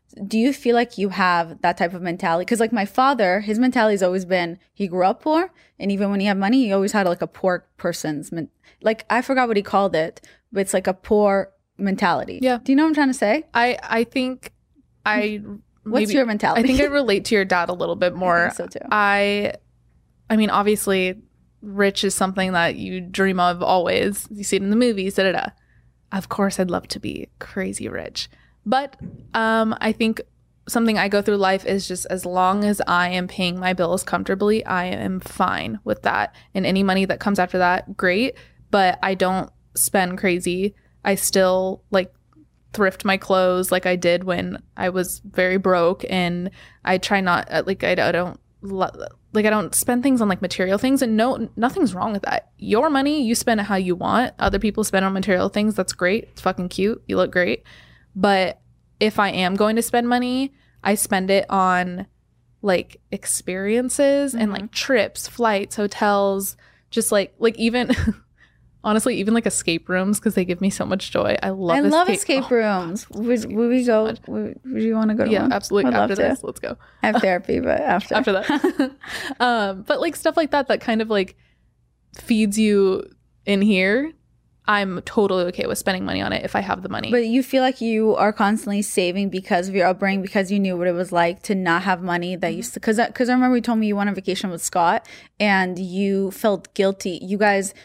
Do you feel like you have that type of mentality? Because like my father, his mentality has always been, he grew up poor, and even when he had money, he always had like a poor person's like, I forgot what he called it, but it's like a poor mentality. Yeah. Do you know what I'm trying to say? I think What's your mentality? I think I relate to your dad a little bit more. I think so too. I mean, obviously, rich is something that you dream of always. You see it in the movies, da da da. Of course, I'd love to be crazy rich. But I think something I go through life is just as long as I am paying my bills comfortably, I am fine with that. And any money that comes after that, great. But I don't spend crazy. I still like thrift my clothes like I did when I was very broke. And I try not like I don't spend things on like material things, and nothing's wrong with that. Your money, you spend it how you want. Other people spend on material things. That's great. It's fucking cute. You look great. But if I am going to spend money, I spend it on like experiences and like trips, flights, hotels, just like even honestly, even like escape rooms, because they give me so much joy. I love escape rooms. Would we go? Would you want to go to one? Yeah, absolutely. After this, let's go. I have therapy, but after that. But like stuff like that kind of like feeds you in here. I'm totally okay with spending money on it if I have the money. But you feel like you are constantly saving because of your upbringing, because you knew what it was like to not have money that used to, because I remember you told me you went on vacation with Scott and you felt guilty. You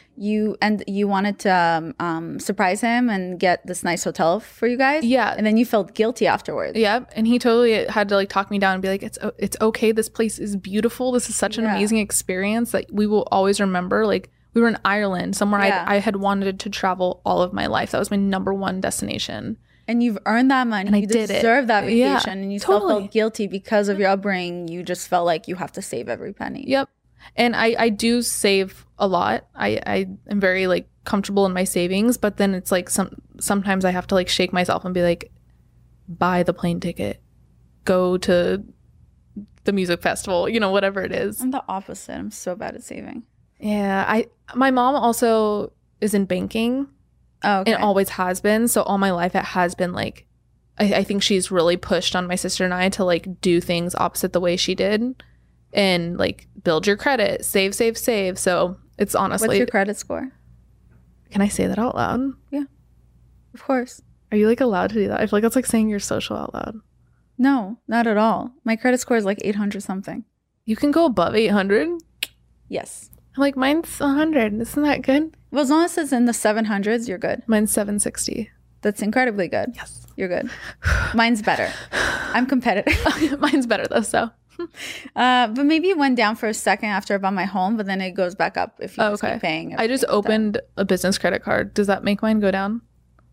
wanted to surprise him and get this nice hotel for you guys. Yeah. And then you felt guilty afterwards. Yeah. And he totally had to like talk me down and be like, it's okay. This place is beautiful. This is such an amazing experience that we will always remember. Like, we were in Ireland, somewhere I had wanted to travel all of my life. That was my number one destination. And you've earned that money. And you deserve that vacation. And you still felt guilty because of your upbringing. You just felt like you have to save every penny. Yep. And I do save a lot. I am very like comfortable in my savings. But then it's like sometimes I have to like shake myself and be like, buy the plane ticket. Go to the music festival. You know, whatever it is. I'm the opposite. I'm so bad at saving. Yeah, my mom also is in banking. Oh, okay. And always has been. So all my life it has been like, I think she's really pushed on my sister and I to like do things opposite the way she did, and like build your credit, save. So it's honestly. What's your credit score? Can I say that out loud? Yeah, of course. Are you like allowed to do that? I feel like that's like saying you're social out loud. No, not at all. My credit score is like 800 something. You can go above 800? Yes. Like mine's 100. Isn't that good? Well, as long as it's in the 700s, you're good. Mine's 760. That's incredibly good. Yes. You're good. Mine's better. I'm competitive. Mine's better though, so. But maybe it went down for a second after I bought my home, but then it goes back up if you just keep paying. I just opened a business credit card. Does that make mine go down?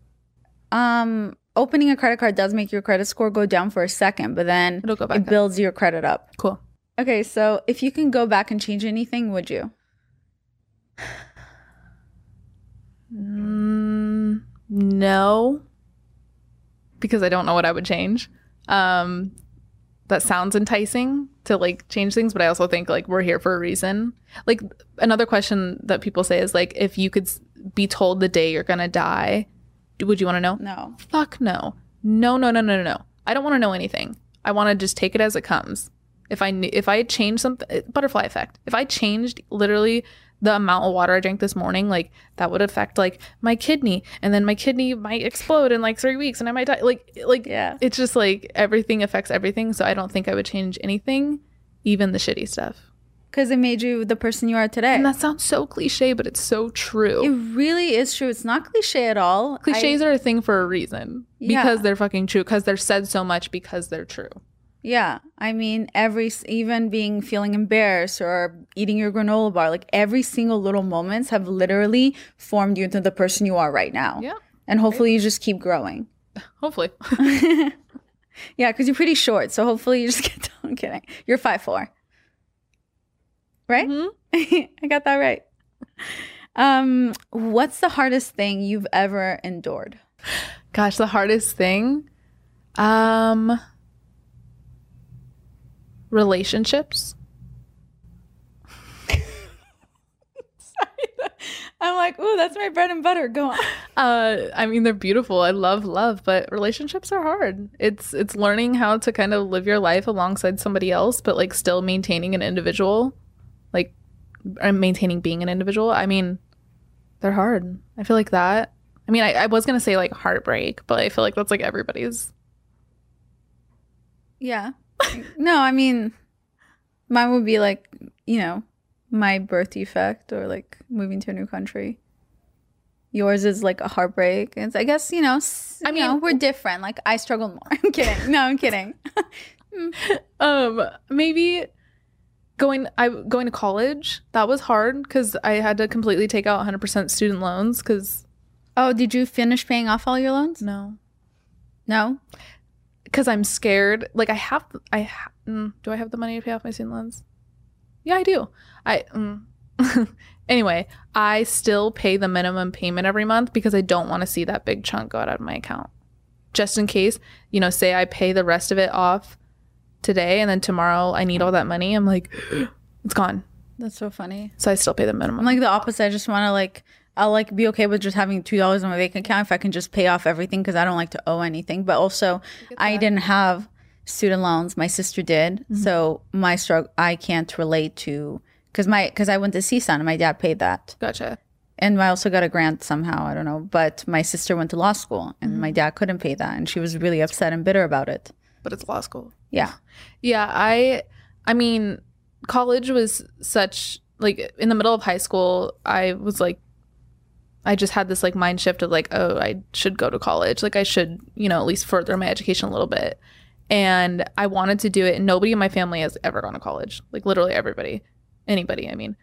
Opening a credit card does make your credit score go down for a second, but then it'll go back it builds your credit up. Cool. Okay, so if you can go back and change anything, would you? No, because I don't know what I would change. That sounds enticing to like change things, but I also think like we're here for a reason. Like another question that people say is like, if you could be told the day you're gonna die, would you want to know? No. Fuck no. No. I don't want to know anything. I want to just take it as it comes. If I change something, butterfly effect. If I changed literally the amount of water I drank this morning, like that would affect like my kidney, and then my kidney might explode in like 3 weeks and I might die. Like yeah. It's just like everything affects everything. So I don't think I would change anything, even the shitty stuff. Because it made you the person you are today. And that sounds so cliche, but it's so true. It really is true. It's not cliche at all. Cliches are a thing for a reason. Yeah. Because they're fucking true. Because they're said so much because they're true. Yeah. I mean, even feeling embarrassed or eating your granola bar, like every single little moments have literally formed you into the person you are right now. Yeah. And hopefully you just keep growing. Hopefully. Yeah, because you're pretty short. So hopefully you just get done. I'm kidding. You're 5'4". Right? Mm-hmm. I got that right. What's the hardest thing you've ever endured? Gosh, the hardest thing? Relationships. Sorry. I'm like, ooh, that's my bread and butter. Go on. I mean, they're beautiful. I love love, but relationships are hard. It's learning how to kind of live your life alongside somebody else, but like still maintaining an individual, like maintaining being an individual. I mean, they're hard. I feel like that. I mean, I was gonna say like heartbreak, but I feel like that's like everybody's. Yeah. No, I mean, mine would be like, you know, my birth defect or like moving to a new country. Yours is like a heartbreak. It's, I guess, you know, we're different. Like I struggled more. I'm kidding. No, I'm kidding. Maybe going to college. That was hard because I had to completely take out 100% student loans because. Oh, did you finish paying off all your loans? No. No? Because I'm scared. Like do I have the money to pay off my student loans? Yeah, I do. Anyway, I still pay the minimum payment every month because I don't want to see that big chunk go out of my account. Just in case, you know, say I pay the rest of it off today and then tomorrow I need all that money. I'm like, it's gone. That's so funny. So I still pay the minimum. I'm like the opposite. I just want to like, I'll like be okay with just having $2 in my bank account if I can just pay off everything because I don't like to owe anything. But also, I didn't have student loans. My sister did. Mm-hmm. So my struggle, I can't relate to because I went to CSUN and my dad paid that. Gotcha. And I also got a grant somehow. I don't know. But my sister went to law school and my dad couldn't pay that. And she was really upset and bitter about it. But it's law school. Yeah. Yeah. I mean, college was such like in the middle of high school, I was like, I just had this like mind shift of like, oh, I should go to college. Like I should, you know, at least further my education a little bit. And I wanted to do it. And nobody in my family has ever gone to college. Like literally anybody, I mean.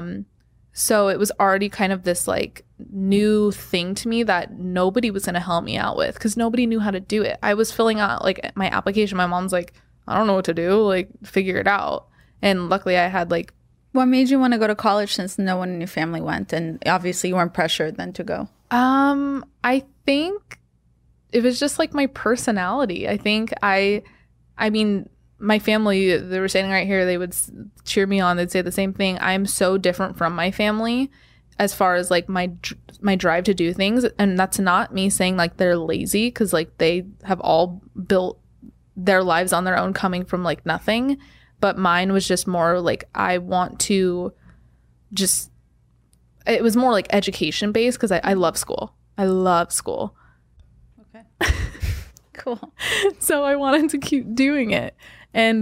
So it was already kind of this like new thing to me that nobody was going to help me out with because nobody knew how to do it. I was filling out like my application. My mom's like, I don't know what to do. Like figure it out. And luckily I had like. What made you want to go to college since no one in your family went? And obviously you weren't pressured then to go. I think it was just like my personality. I think I mean, my family, they were standing right here. They would cheer me on. They'd say the same thing. I'm so different from my family as far as like my drive to do things. And that's not me saying like they're lazy because like they have all built their lives on their own coming from like nothing. But mine was just more like I want to just it was more like education based because I love school. I love school. Okay. Cool. So I wanted to keep doing it. And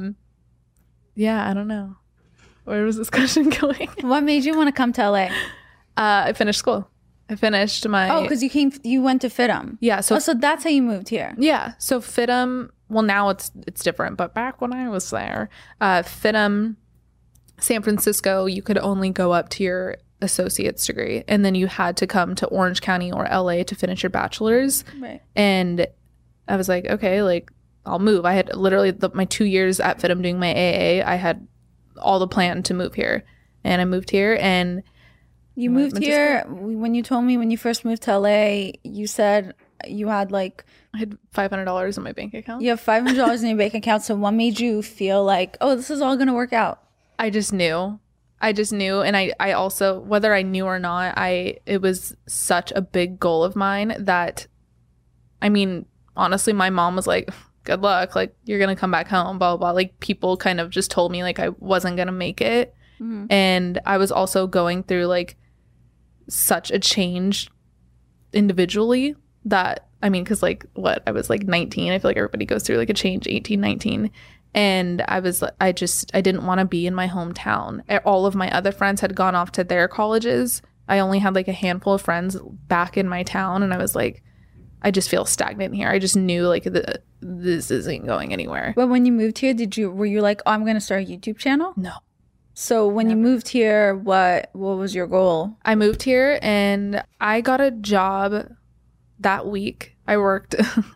yeah, I don't know. Where was this question going? What made you want to come to LA? I finished school. I finished my Oh, because you went to FITM. Yeah. So that's how you moved here. Yeah. So FITM, well now it's different, but back when I was there, FITM, San Francisco, you could only go up to your associate's degree and then you had to come to Orange County or LA to finish your bachelor's. Right. And I was like, okay, like I'll move. I had literally my 2 years at FITM doing my AA. I had all the plan to move here and I moved here and you moved here when you told me when you first moved to LA, you said you had like I had $500 in my bank account. You have $500 in your bank account. So what made you feel like, oh, this is all going to work out? I just knew. And I also, whether I knew or not, it was such a big goal of mine that, I mean, honestly, my mom was like, good luck. Like, you're going to come back home, blah, blah, blah. Like, people kind of just told me like I wasn't going to make it. Mm-hmm. And I was also going through like such a change individually that, I mean, because like I was like 19. I feel like everybody goes through like a change, 18, 19. And I didn't want to be in my hometown. All of my other friends had gone off to their colleges. I only had like a handful of friends back in my town. And I was like, I just feel stagnant here. I just knew like this isn't going anywhere. But when you moved here, were you like, oh, I'm going to start a YouTube channel? No. So when you moved here, what was your goal? I moved here and I got a job that week. I worked.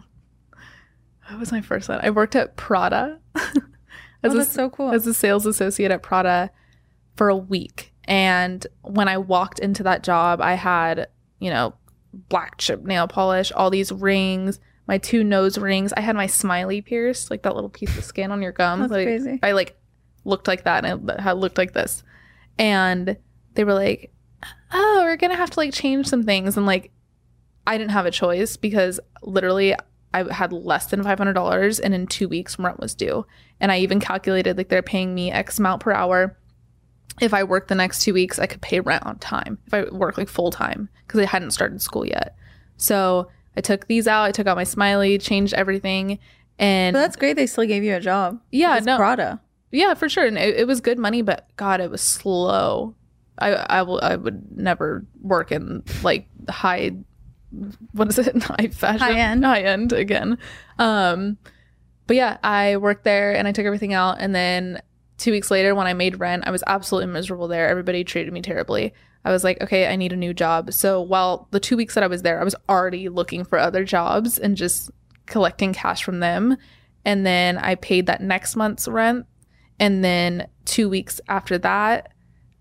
What was my first one? I worked at Prada. That's so cool. As a sales associate at Prada for a week. And when I walked into that job, I had, black chip nail polish, all these rings, my 2 nose rings. I had my smiley pierced, like that little piece of skin on your gum. That's crazy. I looked like that and I looked like this. And they were like, oh, we're gonna have to like change some things. And like I didn't have a choice because literally I had less than $500 and in 2 weeks rent was due. And I even calculated like they're paying me X amount per hour. If I worked the next 2 weeks, I could pay rent on time if I work like full time because I hadn't started school yet. So I took these out. I took out my Smiley, changed everything. And but that's great. They still gave you a job. Yeah. It's Prada. Yeah, for sure. And it was good money, but God, it was slow. I would never work in like high, what is it? High fashion? High end again. But yeah, I worked there and I took everything out. And then 2 weeks later when I made rent, I was absolutely miserable there. Everybody treated me terribly. I was like, okay, I need a new job. So while the 2 weeks that I was there, I was already looking for other jobs and just collecting cash from them. And then I paid that next month's rent. And then 2 weeks after that,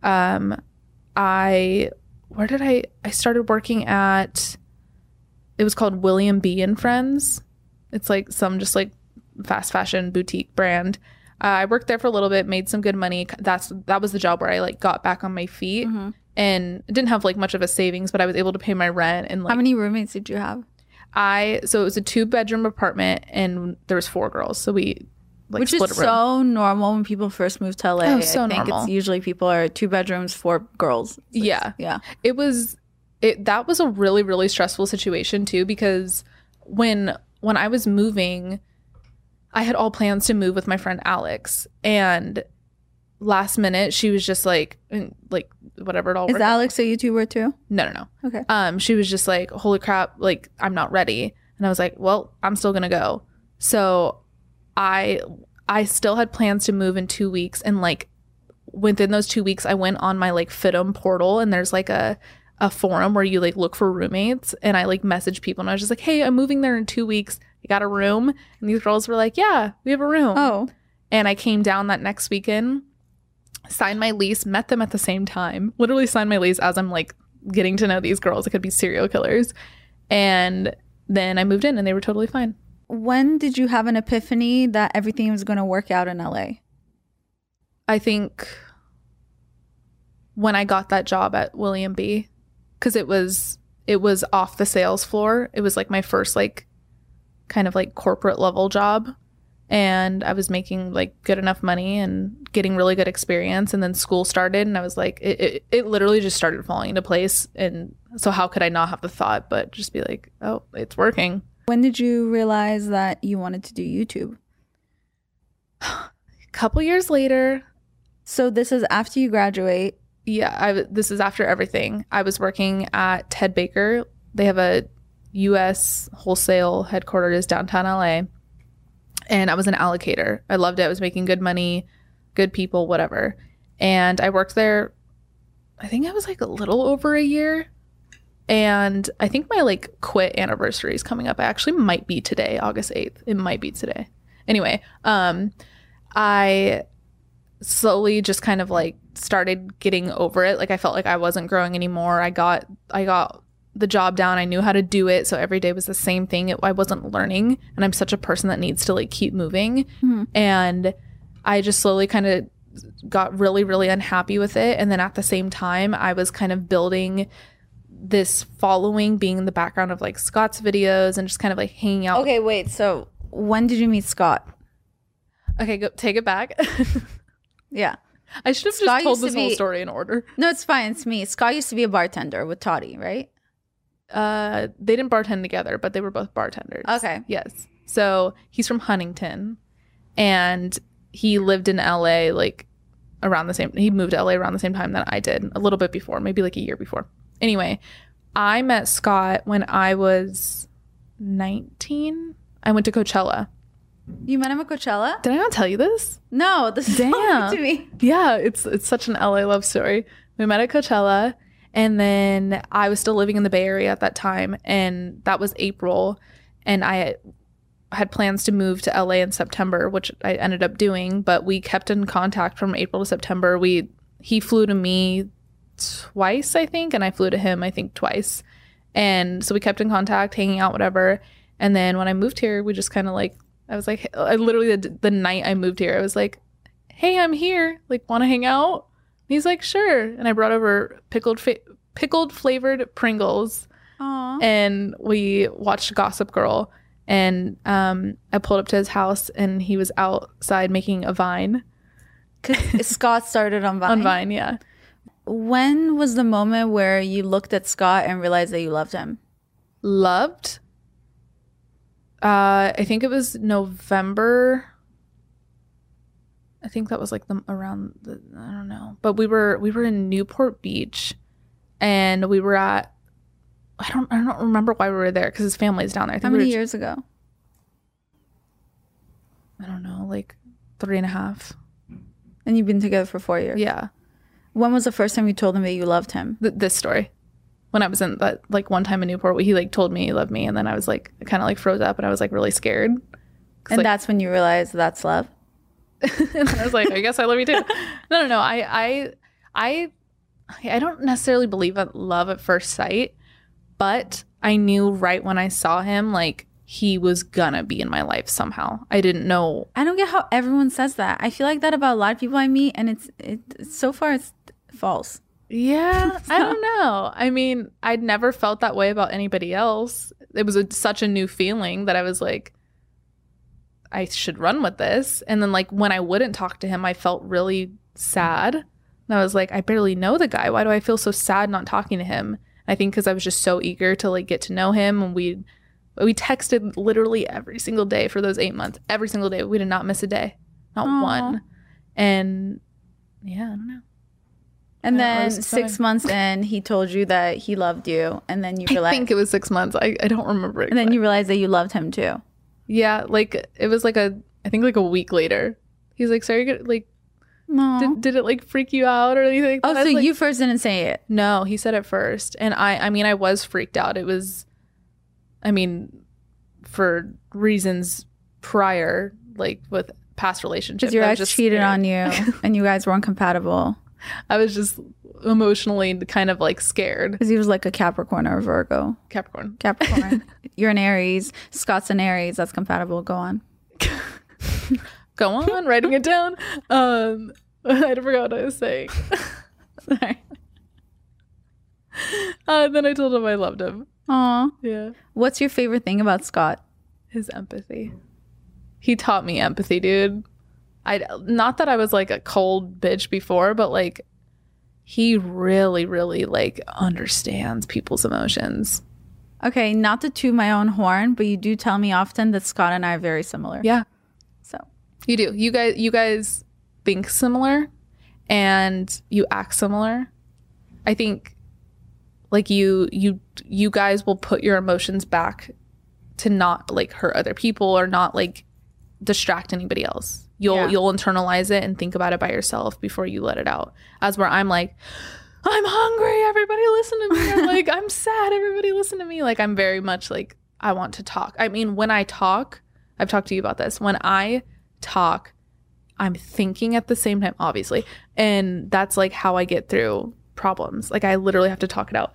I started working at, it was called William B. and Friends. It's like some just like fast fashion boutique brand. I worked there for a little bit, made some good money. That was the job where I like got back on my feet and didn't have like much of a savings, but I was able to pay my rent. And like, how many roommates did you have? So it was a 2-bedroom apartment and there was 4 girls. So we like which is so normal when people first move to LA. Oh, so I think normal. It's usually people are 2 bedrooms, 4 girls. Yeah. Yeah. That was a really, really stressful situation too, because when I was moving, I had all plans to move with my friend Alex, and last minute she was just like whatever it all is worked. Alex a YouTuber too? No. Okay. She was just like, holy crap, like I'm not ready. And I was like, well, I'm still gonna go. So I still had plans to move in 2 weeks, and like within those 2 weeks I went on my like FITM portal, and there's like a forum where you like look for roommates, and I like messaged people and I was just like, hey, I'm moving there in 2 weeks. You got a room? And these girls were like, yeah, we have a room. Oh. And I came down that next weekend, signed my lease, met them at the same time, literally signed my lease as I'm like getting to know these girls. It could be serial killers. And then I moved in and they were totally fine. When did you have an epiphany that everything was going to work out in LA? I think when I got that job at William B, because it was off the sales floor. It was like my first like kind of like corporate level job, and I was making like good enough money and getting really good experience, and then school started and I was like it literally just started falling into place. And so how could I not have the thought but just be like, oh, it's working. When did you realize that you wanted to do YouTube? A couple years later. So this is after you graduate. Yeah, this is after everything. I was working at Ted Baker. They have a U.S. wholesale headquarters downtown LA, and I was an allocator. I loved it. I was making good money, good people, whatever. And I worked there, I think it was like a little over a year. And I think my like quit anniversary is coming up. I actually might be today, August 8th. It might be today. Anyway, I slowly just kind of like started getting over it. Like I felt like I wasn't growing anymore. I got the job down. I knew how to do it. So every day was the same thing. I wasn't learning. And I'm such a person that needs to like keep moving. Mm-hmm. And I just slowly kind of got really, really unhappy with it. And then at the same time, I was kind of building this following, being in the background of like Scott's videos and just kind of like hanging out. Okay, wait. So when did you meet Scott? Okay, go take it back. Yeah. I should have just told this whole story in order. No, it's fine. It's me. Scott used to be a bartender with Toddy, right? They didn't bartend together, but they were both bartenders. Okay. Yes. So he's from Huntington, and he lived in LA like around the same. He moved to LA around the same time that I did, a little bit before, maybe like a year before. Anyway, I met Scott when I was 19. I went to Coachella. You met him at Coachella? Did I not tell you this? No, this is new to me. Yeah, it's such an LA love story. We met at Coachella, and then I was still living in the Bay Area at that time, and that was April, and I had plans to move to LA in September, which I ended up doing, but we kept in contact from April to September. He flew to me twice, I think, and I flew to him, I think, twice. And so we kept in contact, hanging out, whatever. And then when I moved here, we just kind of like, I was like, I literally, the night I moved here, I was like, hey, I'm here. Like, want to hang out? He's like, sure. And I brought over pickled flavored Pringles. Aww. And we watched Gossip Girl. And I pulled up to his house, and he was outside making a Vine. Because Scott started on Vine. On Vine, yeah. When was the moment where you looked at Scott and realized that you loved him? Loved? I think it was November. I think that was like around the, I don't know. But we were in Newport Beach, and we were at, I don't remember why we were there, because his family's down there. I think How many years ago? I don't know, like 3.5. And you've been together for 4 years? Yeah. When was the first time you told him that you loved him? This story. When I was in that, like, one time in Newport, he like told me he loved me, and then I was like kind of like froze up, and I was like really scared. And like, that's when you realized that's love? And I was like, I guess I love you too. No. I don't necessarily believe in love at first sight, but I knew right when I saw him, like, he was gonna be in my life somehow. I didn't know. I don't get how everyone says that. I feel like that about a lot of people I meet, and it's so far it's false. Yeah, I don't know. I mean, I'd never felt that way about anybody else. It was such a new feeling that I was like, I should run with this. And then, like, when I wouldn't talk to him, I felt really sad. And I was like, I barely know the guy. Why do I feel so sad not talking to him? I think because I was just so eager to, like, get to know him. And we texted literally every single day for those 8 months. Every single day. We did not miss a day. Not one. And yeah, I don't know. And then 6 months in, he told you that he loved you. And then you realized. I think it was 6 months. I don't remember it. And then you realized that you loved him too. Yeah, like, it was like I think like a week later. He's like, sorry, like, did it like freak you out or anything? Oh, so like, you first didn't say it? No, he said it first. And I mean, I was freaked out. It was, I mean, for reasons prior, like with past relationships. Because your ex cheated on you and you guys weren't compatible. I was just emotionally kind of like scared. Because he was like a Capricorn or a Virgo. Capricorn. You're an Aries. Scott's an Aries. That's compatible. Go on. Go on. Writing it down. I forgot what I was saying. Sorry. Then I told him I loved him. Aw. Yeah. What's your favorite thing about Scott? His empathy. He taught me empathy, dude. Not that I was like a cold bitch before, but like he really, really like understands people's emotions. Okay, not to toot my own horn, but you do tell me often that Scott and I are very similar. Yeah. So you do. You guys think similar and you act similar. I think like you guys will put your emotions back to not like hurt other people or not like distract anybody else. You'll internalize it and think about it by yourself before you let it out. As where I'm like, I'm hungry, everybody listen to me. Or like, I'm sad, everybody listen to me. Like, I'm very much like, I want to talk. I mean, when I talk, I've talked to you about this. When I talk, I'm thinking at the same time, obviously. And that's like how I get through problems. Like, I literally have to talk it out.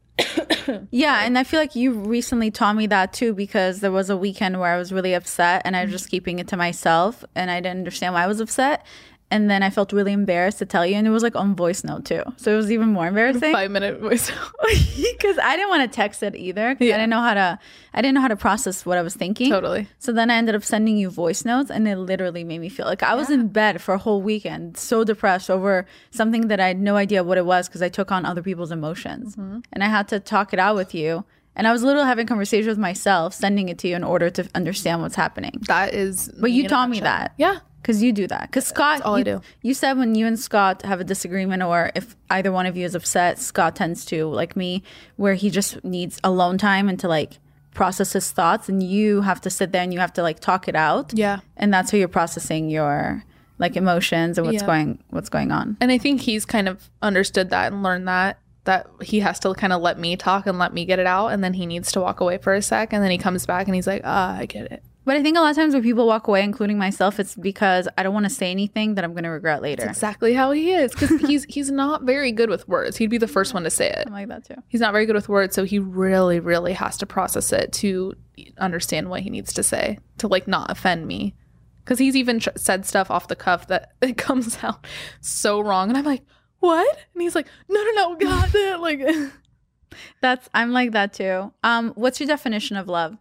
Yeah, and I feel like you recently taught me that too, because there was a weekend where I was really upset and I was just keeping it to myself and I didn't understand why I was upset. And then I felt really embarrassed to tell you, and it was like on voice note too, so it was even more embarrassing. 5-minute voice note. Because I didn't want to text it either. Yeah. I didn't know how to process what I was thinking. Totally. So then I ended up sending you voice notes, and it literally made me feel like I was in bed for a whole weekend, so depressed over something that I had no idea what it was because I took on other people's emotions, and I had to talk it out with you. And I was literally having conversations with myself, sending it to you in order to understand what's happening. That is. But you taught me that. Yeah. Because you do that. Because Scott, all I do. You said when you and Scott have a disagreement, or if either one of you is upset, Scott tends to, like me, where he just needs alone time and to like process his thoughts, and you have to sit there and you have to like talk it out. Yeah. And that's how you're processing your like emotions and what's going on. And I think he's kind of understood that and learned that he has to kind of let me talk and let me get it out, and then he needs to walk away for a sec, and then he comes back and he's like, I get it. But I think a lot of times when people walk away, including myself, it's because I don't want to say anything that I'm going to regret later. That's exactly how he is. Because he's not very good with words. He'd be the first one to say it. I'm like that too. He's not very good with words, so he really, really has to process it to understand what he needs to say to like not offend me. Because he's even said stuff off the cuff that it comes out so wrong. And I'm like, what? And he's like, no, God, like I'm like that too. What's your definition of love?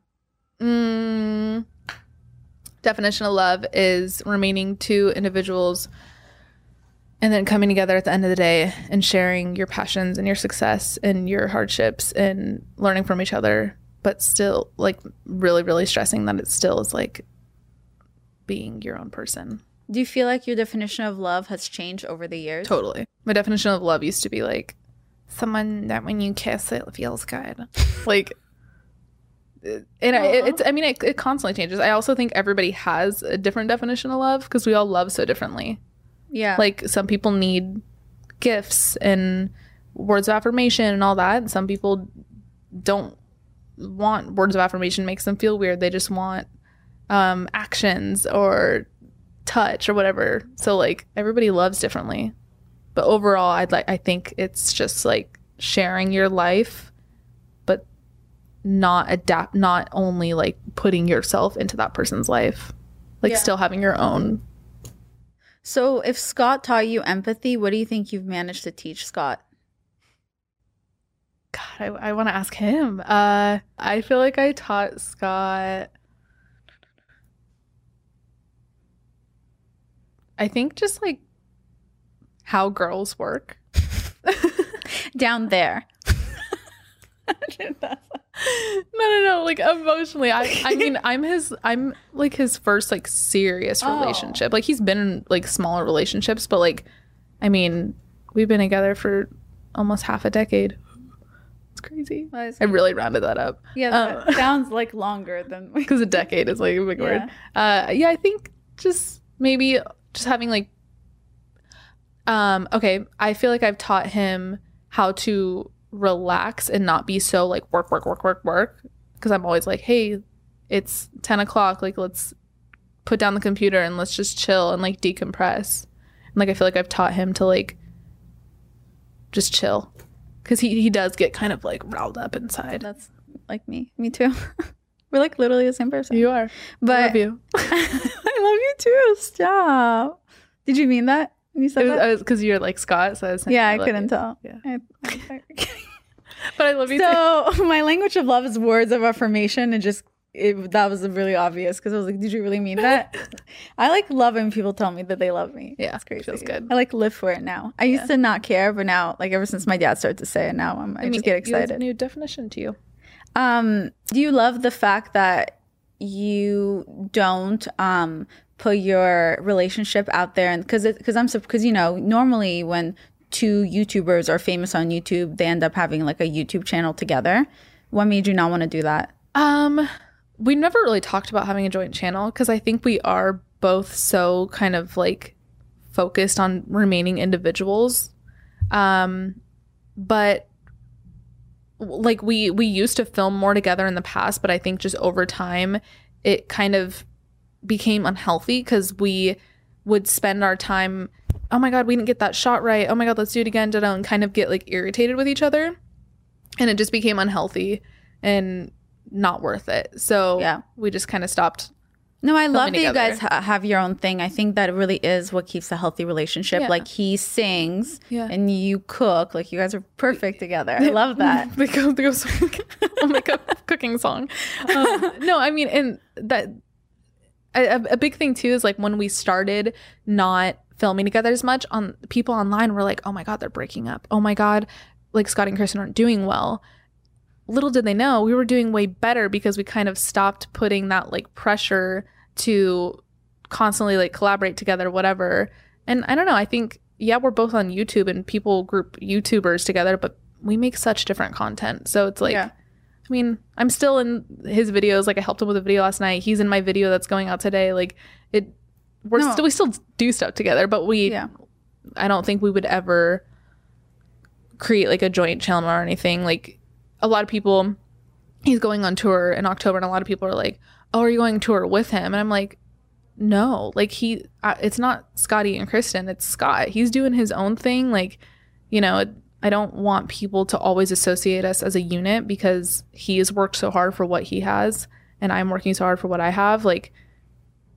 Definition of love is remaining two individuals and then coming together at the end of the day and sharing your passions and your success and your hardships and learning from each other, but still like really, really stressing that it still is like being your own person. Do you feel like your definition of love has changed over the years? Totally. My definition of love used to be like someone that when you kiss it feels good. Like, and it constantly changes. I also think everybody has a different definition of love because we all love so differently. Yeah. Like some people need gifts and words of affirmation and all that. And some people don't want words of affirmation, makes them feel weird. They just want actions or touch or whatever. So like everybody loves differently. But overall, I think it's just like sharing your life, but not only like putting yourself into that person's life. Like still having your own. So if Scott taught you empathy, what do you think you've managed to teach Scott? God, I want to ask him. I feel like I taught Scott, I think just like how girls work. Down there. No, like emotionally. I mean, I'm like his first like serious relationship. Like he's been in like smaller relationships, but like, I mean, we've been together for almost half a decade. It's crazy. I really rounded that up. Yeah, that sounds like longer than because a decade is like a big word. Yeah, I think just maybe just having like okay, I feel like I've taught him how to relax and not be so like work because I'm always like, hey, it's 10 o'clock, like let's put down the computer and let's just chill and like decompress. And like I feel like I've taught him to like just chill because he does get kind of like riled up inside. That's like me too. We're like literally the same person. You are, but I love you. I love you too. Stop. Did you mean that? You said that? Because you're like Scott, so I was saying I couldn't tell. Yeah. But I love you too. So my language of love is words of affirmation, and that was really obvious because I was like, did you really mean that? I like love when people tell me that they love me. Yeah, it's crazy. Feels good. I like live for it now. I used to not care, but now, like ever since my dad started to say it, now I just get excited. A new definition to you. Do you love the fact that you don't put your relationship out there? And because you know, normally when two YouTubers are famous on YouTube, they end up having like a YouTube channel together. What made you not want to do that? We never really talked about having a joint channel because I think we are both so kind of like focused on remaining individuals. But like we used to film more together in the past, but I think just over time it kind of became unhealthy because we would spend our time, oh my god, we didn't get that shot right, oh my god, let's do it again, and kind of get like irritated with each other, and it just became unhealthy and not worth it. So we just kind of stopped. No, I love that you guys have your own thing. I think that really is what keeps a healthy relationship. Yeah. Like he sings and you cook. Like you guys are perfect together. I love that. I'll make a cooking song. No, I mean, and that a big thing too is like when we started not filming together as much, on people online were like, oh my god, they're breaking up. Oh my god, like Scotty and Kristen aren't doing well. Little did they know we were doing way better because we kind of stopped putting that like pressure to constantly like collaborate together, whatever. And I don't know, I think, we're both on YouTube and people group YouTubers together, but we make such different content. So it's like, I mean, I'm still in his videos. Like I helped him with a video last night. He's in my video that's going out today. Like we still do stuff together, but I don't think we would ever create like a joint channel or anything. Like a lot of people, he's going on tour in October and a lot of people are like, oh, are you going on tour with him? And I'm like, no, like it's not Scotty and Kristen, it's Scott. He's doing his own thing. Like, you know, I don't want people to always associate us as a unit because he has worked so hard for what he has and I'm working so hard for what I have. Like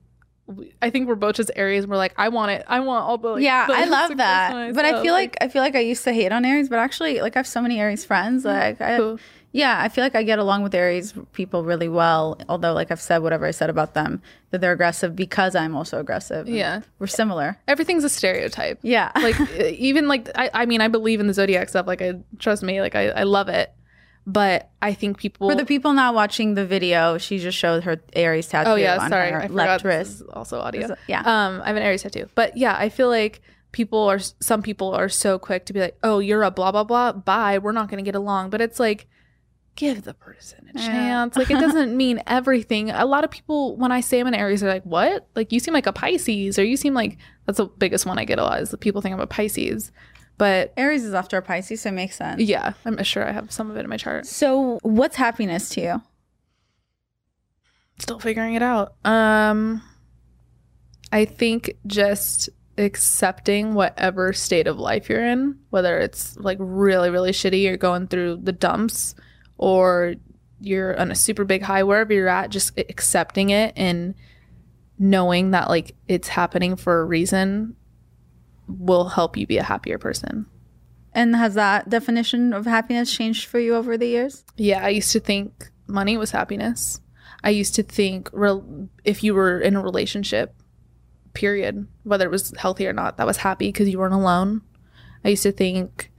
I think we're both just Aries and we're like, I want it. I want all the like, yeah, the I love that. But I feel like I used to hate on Aries, but actually like I have so many Aries friends. Like cool. Yeah, I feel like I get along with Aries people really well. Although, like I've said, whatever I said about them, that they're aggressive because I'm also aggressive. Yeah. We're similar. Everything's a stereotype. Yeah. Like, even like, I mean, I believe in the zodiac stuff. Like, trust me, like, I love it. But I think people... For the people not watching the video, she just showed her Aries tattoo on her left wrist. Also audio. Yeah. I have an Aries tattoo. But yeah, I feel like some people are so quick to be like, oh, you're a blah, blah, blah. Bye. We're not going to get along. But it's like, give the person a chance. Like, it doesn't mean everything. A lot of people, when I say I'm an Aries, they're like, what? Like, you seem like a Pisces, or you seem like... That's the biggest one I get a lot, is the people think I'm a Pisces. But Aries is after a Pisces, so it makes sense. Yeah, I'm sure I have some of it in my chart. So what's happiness to you? Still figuring it out. I think just accepting whatever state of life you're in, whether it's like really, really shitty, you're going through the dumps, or you're on a super big high, wherever you're at, just accepting it and knowing that like it's happening for a reason will help you be a happier person. And has that definition of happiness changed for you over the years? Yeah, I used to think money was happiness. I used to think if you were in a relationship, period, whether it was healthy or not, that was happy because you weren't alone. I used to think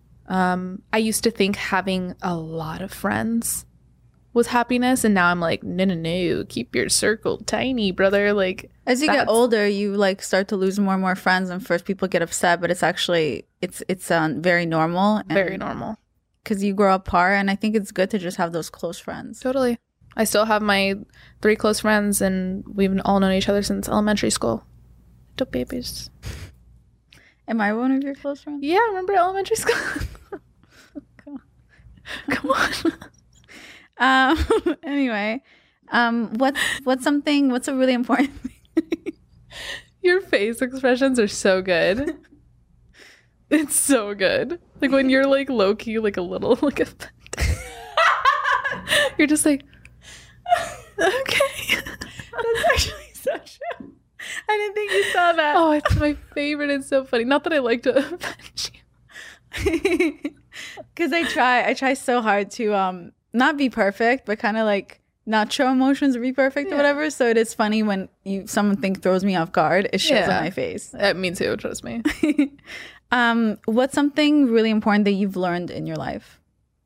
having a lot of friends was happiness, and now I'm like, no, keep your circle tiny, brother. Like, as you get older, you like start to lose more and more friends, and first people get upset, but it's actually it's very normal. Very normal. Because you grow apart, and I think it's good to just have those close friends. Totally. I still have my 3 close friends, and we've all known each other since elementary school. Little babies. Am I one of your close friends? Yeah, remember elementary school? Come on. Anyway, what's a really important thing? Your face expressions are so good. It's so good. Like when you're like low-key, like a little like offended. You're just like, okay. That's actually so true. I didn't think you saw that. Oh, it's my favorite. It's so funny. Not that I like to offend you. Because I try so hard to not be perfect, but kind of like not show emotions or be perfect or whatever. So it is funny when someone throws me off guard. It shows on my face. Me too, trust me. What's something really important that you've learned in your life?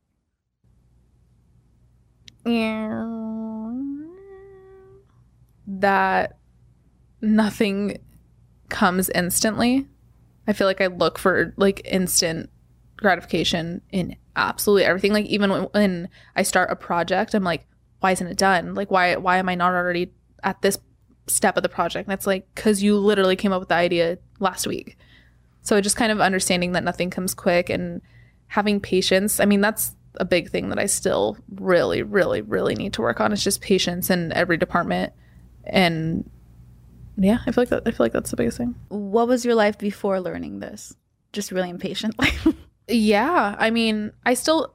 That nothing comes instantly. I feel like I look for like instant gratification in absolutely everything. Like even when I start a project, I'm like, why isn't it done? Like why am I not already at this step of the project? And it's like, because you literally came up with the idea last week. So just kind of understanding that nothing comes quick and having patience. I mean, that's a big thing that I still really, really, really need to work on. It's just patience in every department. And yeah, I feel like that's the biggest thing. What was your life before learning this? Just really impatient. Yeah, I mean, I still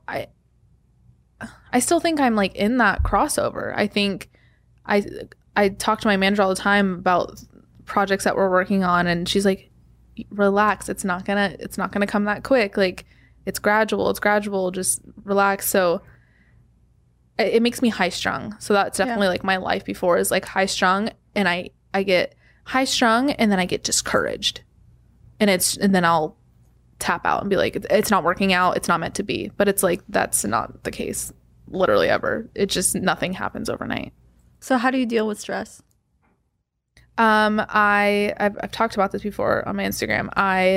think I'm like in that crossover. I think I talk to my manager all the time about projects that we're working on, and she's like, relax, it's not gonna come that quick. Like it's gradual, just relax. So it makes me high strung. So that's definitely like my life before is like high strung, and I get high strung and then I get discouraged, and then I'll tap out and be like, it's not working out, it's not meant to be. But it's like that's not the case literally ever. It just nothing happens overnight. So how do you deal with stress? I've talked about this before on my Instagram.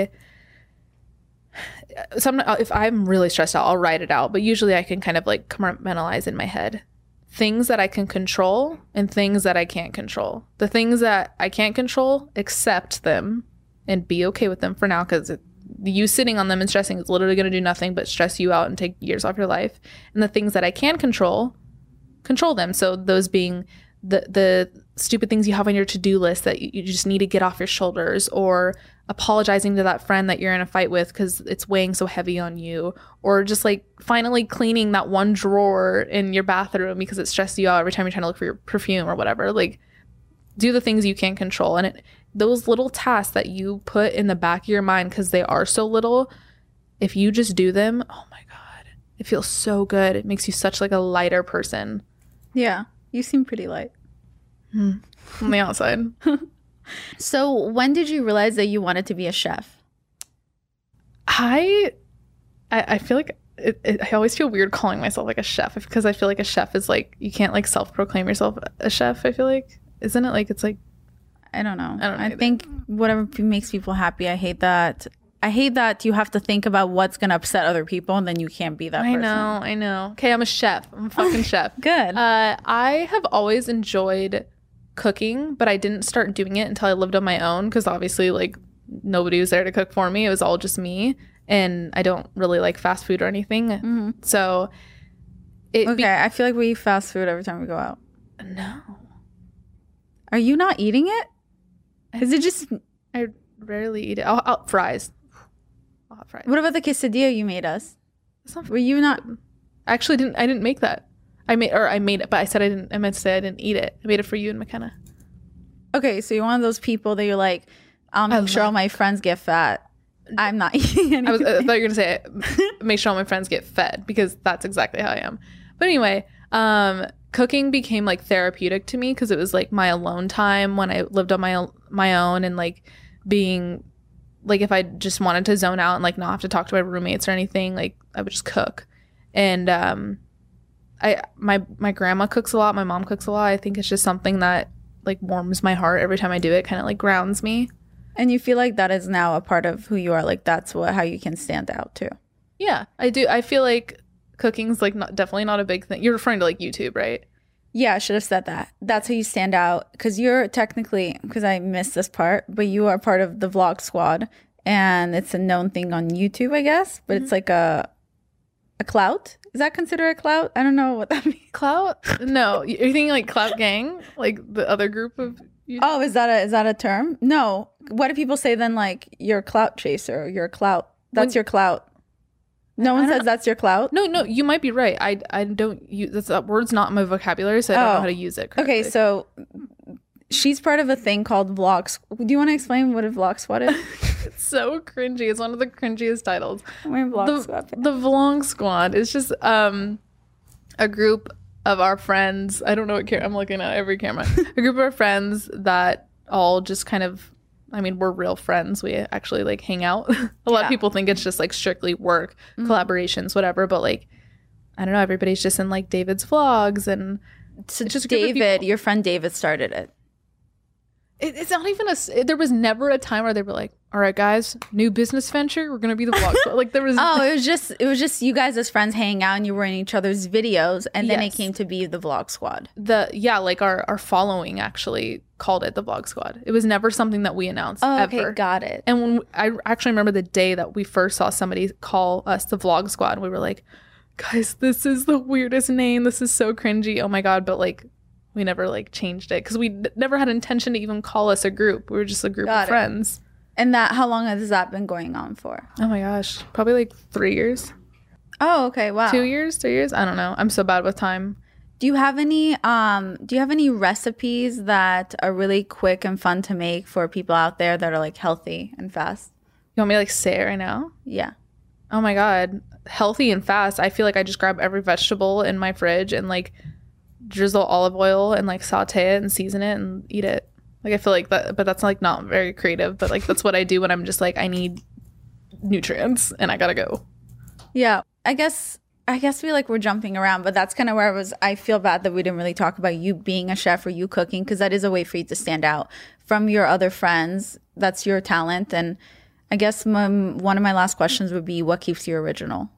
If I'm really stressed out, I'll write it out, but usually I can kind of like compartmentalize in my head things that I can control and things that I can't control. The things that I can't control, accept them and be okay with them for now, because you sitting on them and stressing is literally going to do nothing but stress you out and take years off your life. And the things that I can control them. So those being the stupid things you have on your to-do list that you just need to get off your shoulders, or apologizing to that friend that you're in a fight with because it's weighing so heavy on you, or just like finally cleaning that one drawer in your bathroom because it stressed you out every time you're trying to look for your perfume or whatever. Like do the things you can't control. And those little tasks that you put in the back of your mind, because they are so little, if you just do them, oh my God, it feels so good. It makes you such like a lighter person. Yeah, you seem pretty light. On the outside. So when did you realize that you wanted to be a chef? I feel like I always feel weird calling myself like a chef, because I feel like a chef is like, you can't like self-proclaim yourself a chef. I feel like, isn't it like, it's like, I don't know. I think whatever makes people happy. I hate that you have to think about what's going to upset other people and then you can't be that person. I know. Okay, I'm a chef. I'm a fucking chef. Good. I have always enjoyed cooking, but I didn't start doing it until I lived on my own, because obviously like nobody was there to cook for me. It was all just me, and I don't really like fast food or anything. Mm-hmm. So I feel like we eat fast food every time we go out. No. Are you not eating it? Is it just... I rarely eat it. I'll fries. I'll have fries. What about the quesadilla you made us? Were you not... I didn't make that. I made it, but I meant to say I didn't eat it. I made it for you and McKenna. Okay, so you're one of those people that you're like, I'll make sure all my friends get fat. I'm not eating anything. I thought you were going to say, make sure all my friends get fed, because that's exactly how I am. But anyway, cooking became like therapeutic to me, because it was like my alone time when I lived on my own, and like being like, if I just wanted to zone out and like not have to talk to my roommates or anything, like I would just cook. And my grandma cooks a lot, my mom cooks a lot. I think it's just something that like warms my heart every time I do it, kind of like grounds me. And you feel like that is now a part of who you are, like that's how you can stand out too. Yeah, I do. I feel like cooking's like definitely not a big thing. You're referring to like YouTube, right? Yeah, I should have said that. That's how you stand out, because you're technically, because I missed this part, but you are part of the Vlog Squad, and it's a known thing on YouTube, I guess, but it's like a clout. Is that considered a clout? I don't know what that means. Clout? No, you're thinking like Clout Gang, like the other group of YouTube? Oh, is that a term? No. What do people say then? Like, you're a clout chaser, or you're a clout. That's your clout. No one says that's your clout? No, you might be right. I don't use that word's not in my vocabulary, so I don't know how to use it correctly. Okay, so she's part of a thing called Vlog. Do you want to explain what a Vlog Squad is? It's so cringy. It's one of the cringiest titles. The Vlog Squad is just a group of our friends. I don't know what camera I'm looking at, every camera. A group of our friends that all just kind of, I mean, we're real friends. We actually like hang out. A lot of people think it's just like strictly work, collaborations, whatever. But like, I don't know, everybody's just in like David's vlogs, and so it's just David, your friend David started it. It's not even there was never a time where they were like, all right, guys, new business venture. We're going to be the vlog squad. Like there was. it was just you guys as friends hanging out, and you were in each other's videos. And then it came to be the Vlog Squad. Like our following actually called it the Vlog Squad. It was never something that we announced ever. Okay, got it. And when I actually remember the day that we first saw somebody call us the Vlog Squad, we were like, guys, this is the weirdest name. This is so cringy. Oh my God. But like, we never like changed it, because we never had intention to even call us a group. We were just a group of friends. And how long has that been going on for? Oh my gosh, probably like 3 years. Oh, okay, wow. 2 years, 3 years. I don't know. I'm so bad with time. Do you have any recipes that are really quick and fun to make for people out there that are like healthy and fast? You want me to like say it right now? Yeah. Oh my God, healthy and fast. I feel like I just grab every vegetable in my fridge and like drizzle olive oil and like saute it and season it and eat it. Like I feel like that, but that's like not very creative, but like that's what I do when I'm just like, I need nutrients and I gotta go. Yeah, I guess we're jumping around, but that's kind of where I feel bad that we didn't really talk about you being a chef or you cooking, because that is a way for you to stand out from your other friends. That's your talent. And I guess one of my last questions would be, what keeps you original?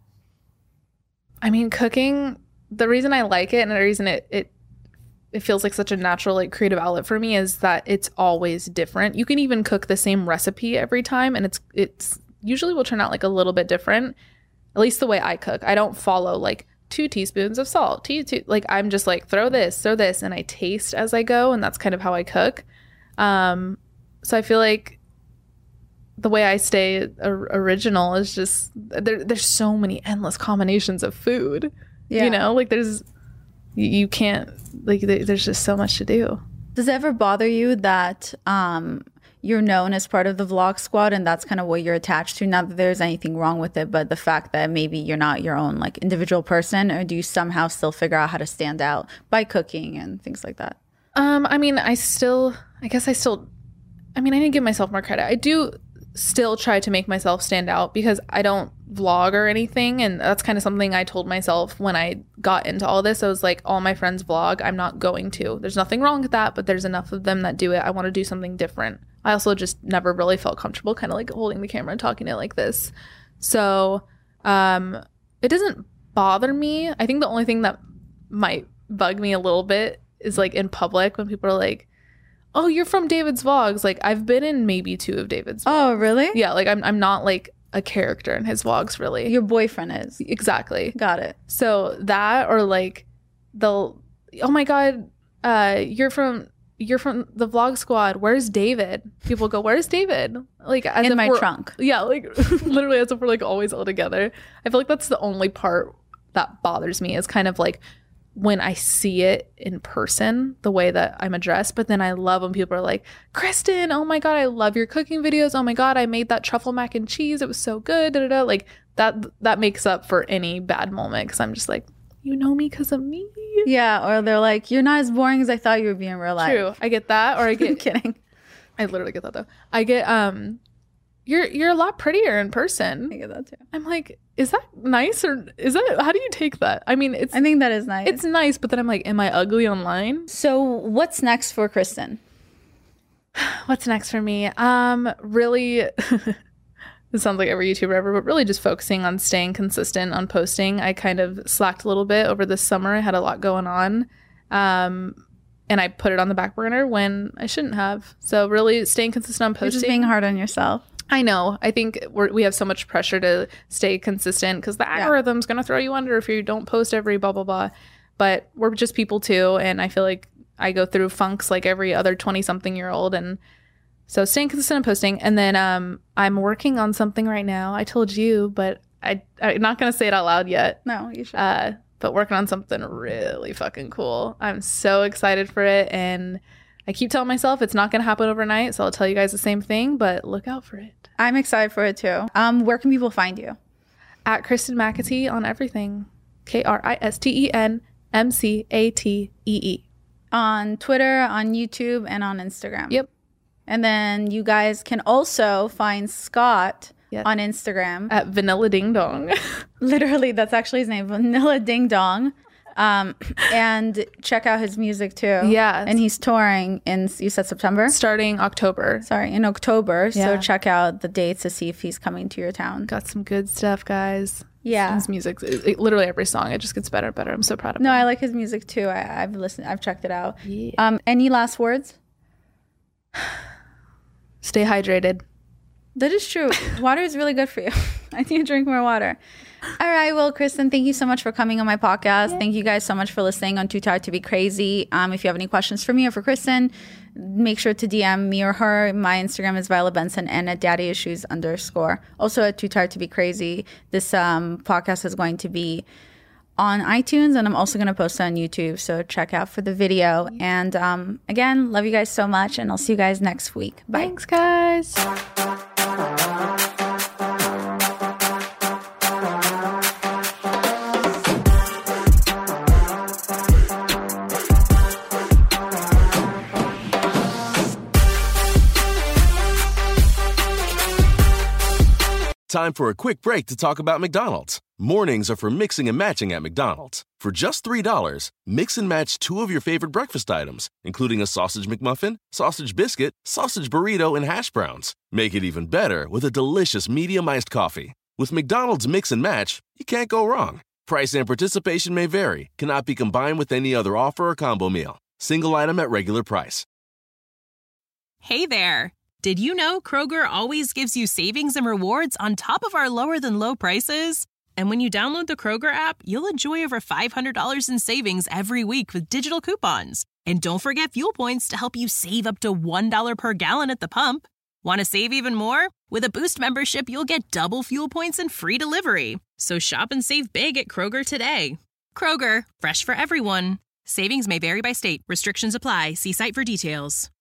I mean, cooking, the reason I like it and the reason it feels like such a natural like creative outlet for me is that it's always different. You can even cook the same recipe every time, and it's usually will turn out like a little bit different. At least the way I cook. I don't follow like 2 teaspoons of salt. Like I'm just like throw this, and I taste as I go, and that's kind of how I cook. So I feel like the way I stay original is just there's so many endless combinations of food. Yeah. You know, like you can't, like there's just so much to do. Does it ever bother you that you're known as part of the Vlog Squad and that's kind of what you're attached to? Not that there's anything wrong with it, but the fact that maybe you're not your own like individual person, or do you somehow still figure out how to stand out by cooking and things like that? I mean, I need to give myself more credit. I do still try to make myself stand out because I don't vlog or anything, and that's kind of something I told myself when I got into all this. I was like, all my friends vlog, I'm not going to. There's nothing wrong with that, but there's enough of them that do it. I want to do something different. I also just never really felt comfortable kind of like holding the camera and talking to it like this. So it doesn't bother me. I think the only thing that might bug me a little bit is like in public when people are like, oh, you're from David's vlogs. Like, I've been in maybe 2 of David's vlogs. Oh, really? Yeah, like I'm not like a character in his vlogs, really. Your boyfriend is. Exactly. Got it. So that, or like they'll, oh my God, you're from the Vlog Squad. Where's David? People go, where's David? Like, as in my trunk. Yeah, like literally as if we're like always all together. I feel like that's the only part that bothers me, is kind of like when I see it in person, the way that I'm addressed. But then I love when people are like, Kristen, oh my God, I love your cooking videos. Oh my God, I made that truffle mac and cheese. It was so good. Da, da, da. Like that makes up for any bad moment, because I'm just like, you know me because of me. Yeah, or they're like, you're not as boring as I thought you would be in real life. True. I get that. Or I get kidding. I literally get that though. I get you're a lot prettier in person. I get that too. I'm like, is that nice, or is that, how do you take that? I mean, I think that is nice. It's nice, but then I'm like, am I ugly online? So what's next for Kristen? What's next for me? Really this sounds like every YouTuber ever, but really just focusing on staying consistent on posting. I kind of slacked a little bit over this summer. I had a lot going on. And I put it on the back burner when I shouldn't have. So really staying consistent on posting. You're just being hard on yourself. I know. I think we have so much pressure to stay consistent because the algorithm's going to throw you under if you don't post every blah, blah, blah. But we're just people too. And I feel like I go through funks like every other 20-something-year-old. And so staying consistent and posting. And then I'm working on something right now. I told you, but I'm not going to say it out loud yet. No, you should. But working on something really fucking cool. I'm so excited for it. And I keep telling myself it's not going to happen overnight. So I'll tell you guys the same thing, but look out for it. I'm excited for it too. Where can people find you? At Kristen McAtee on everything. KristenMcatee. On Twitter, on YouTube, and on Instagram. Yep. And then you guys can also find Scott on Instagram. At Vanilla Ding Dong. Literally, that's actually his name, Vanilla Ding Dong. And check out his music too. Yeah. And he's touring in, you said September? Starting October. In October. Yeah. So check out the dates to see if he's coming to your town. Got some good stuff, guys. Yeah. His music, literally every song, it just gets better and better. I'm so proud of him. No, I like his music too. I've listened, I've checked it out. Yeah. Any last words? Stay hydrated. That is true. Water is really good for you. I need to drink more water. All right. Well, Kristen, thank you so much for coming on my podcast. Thank you guys so much for listening on Too Tired to Be Crazy. If you have any questions for me or for Kristen, make sure to DM me or her. My Instagram is Viola Benson and at daddyissues_. Also at Too Tired to Be Crazy. This podcast is going to be on iTunes, and I'm also going to post it on YouTube. So check out for the video. And again, love you guys so much, and I'll see you guys next week. Bye. Thanks, guys. Time for a quick break to talk about McDonald's. Mornings are for mixing and matching at McDonald's. For just $3, mix and match 2 of your favorite breakfast items, including a sausage McMuffin, sausage biscuit, sausage burrito, and hash browns. Make it even better with a delicious medium iced coffee. With McDonald's Mix and Match, you can't go wrong. Price and participation may vary, cannot be combined with any other offer or combo meal. Single item at regular price. Hey there. Did you know Kroger always gives you savings and rewards on top of our lower-than-low prices? And when you download the Kroger app, you'll enjoy over $500 in savings every week with digital coupons. And don't forget fuel points to help you save up to $1 per gallon at the pump. Want to save even more? With a Boost membership, you'll get double fuel points and free delivery. So shop and save big at Kroger today. Kroger, fresh for everyone. Savings may vary by state. Restrictions apply. See site for details.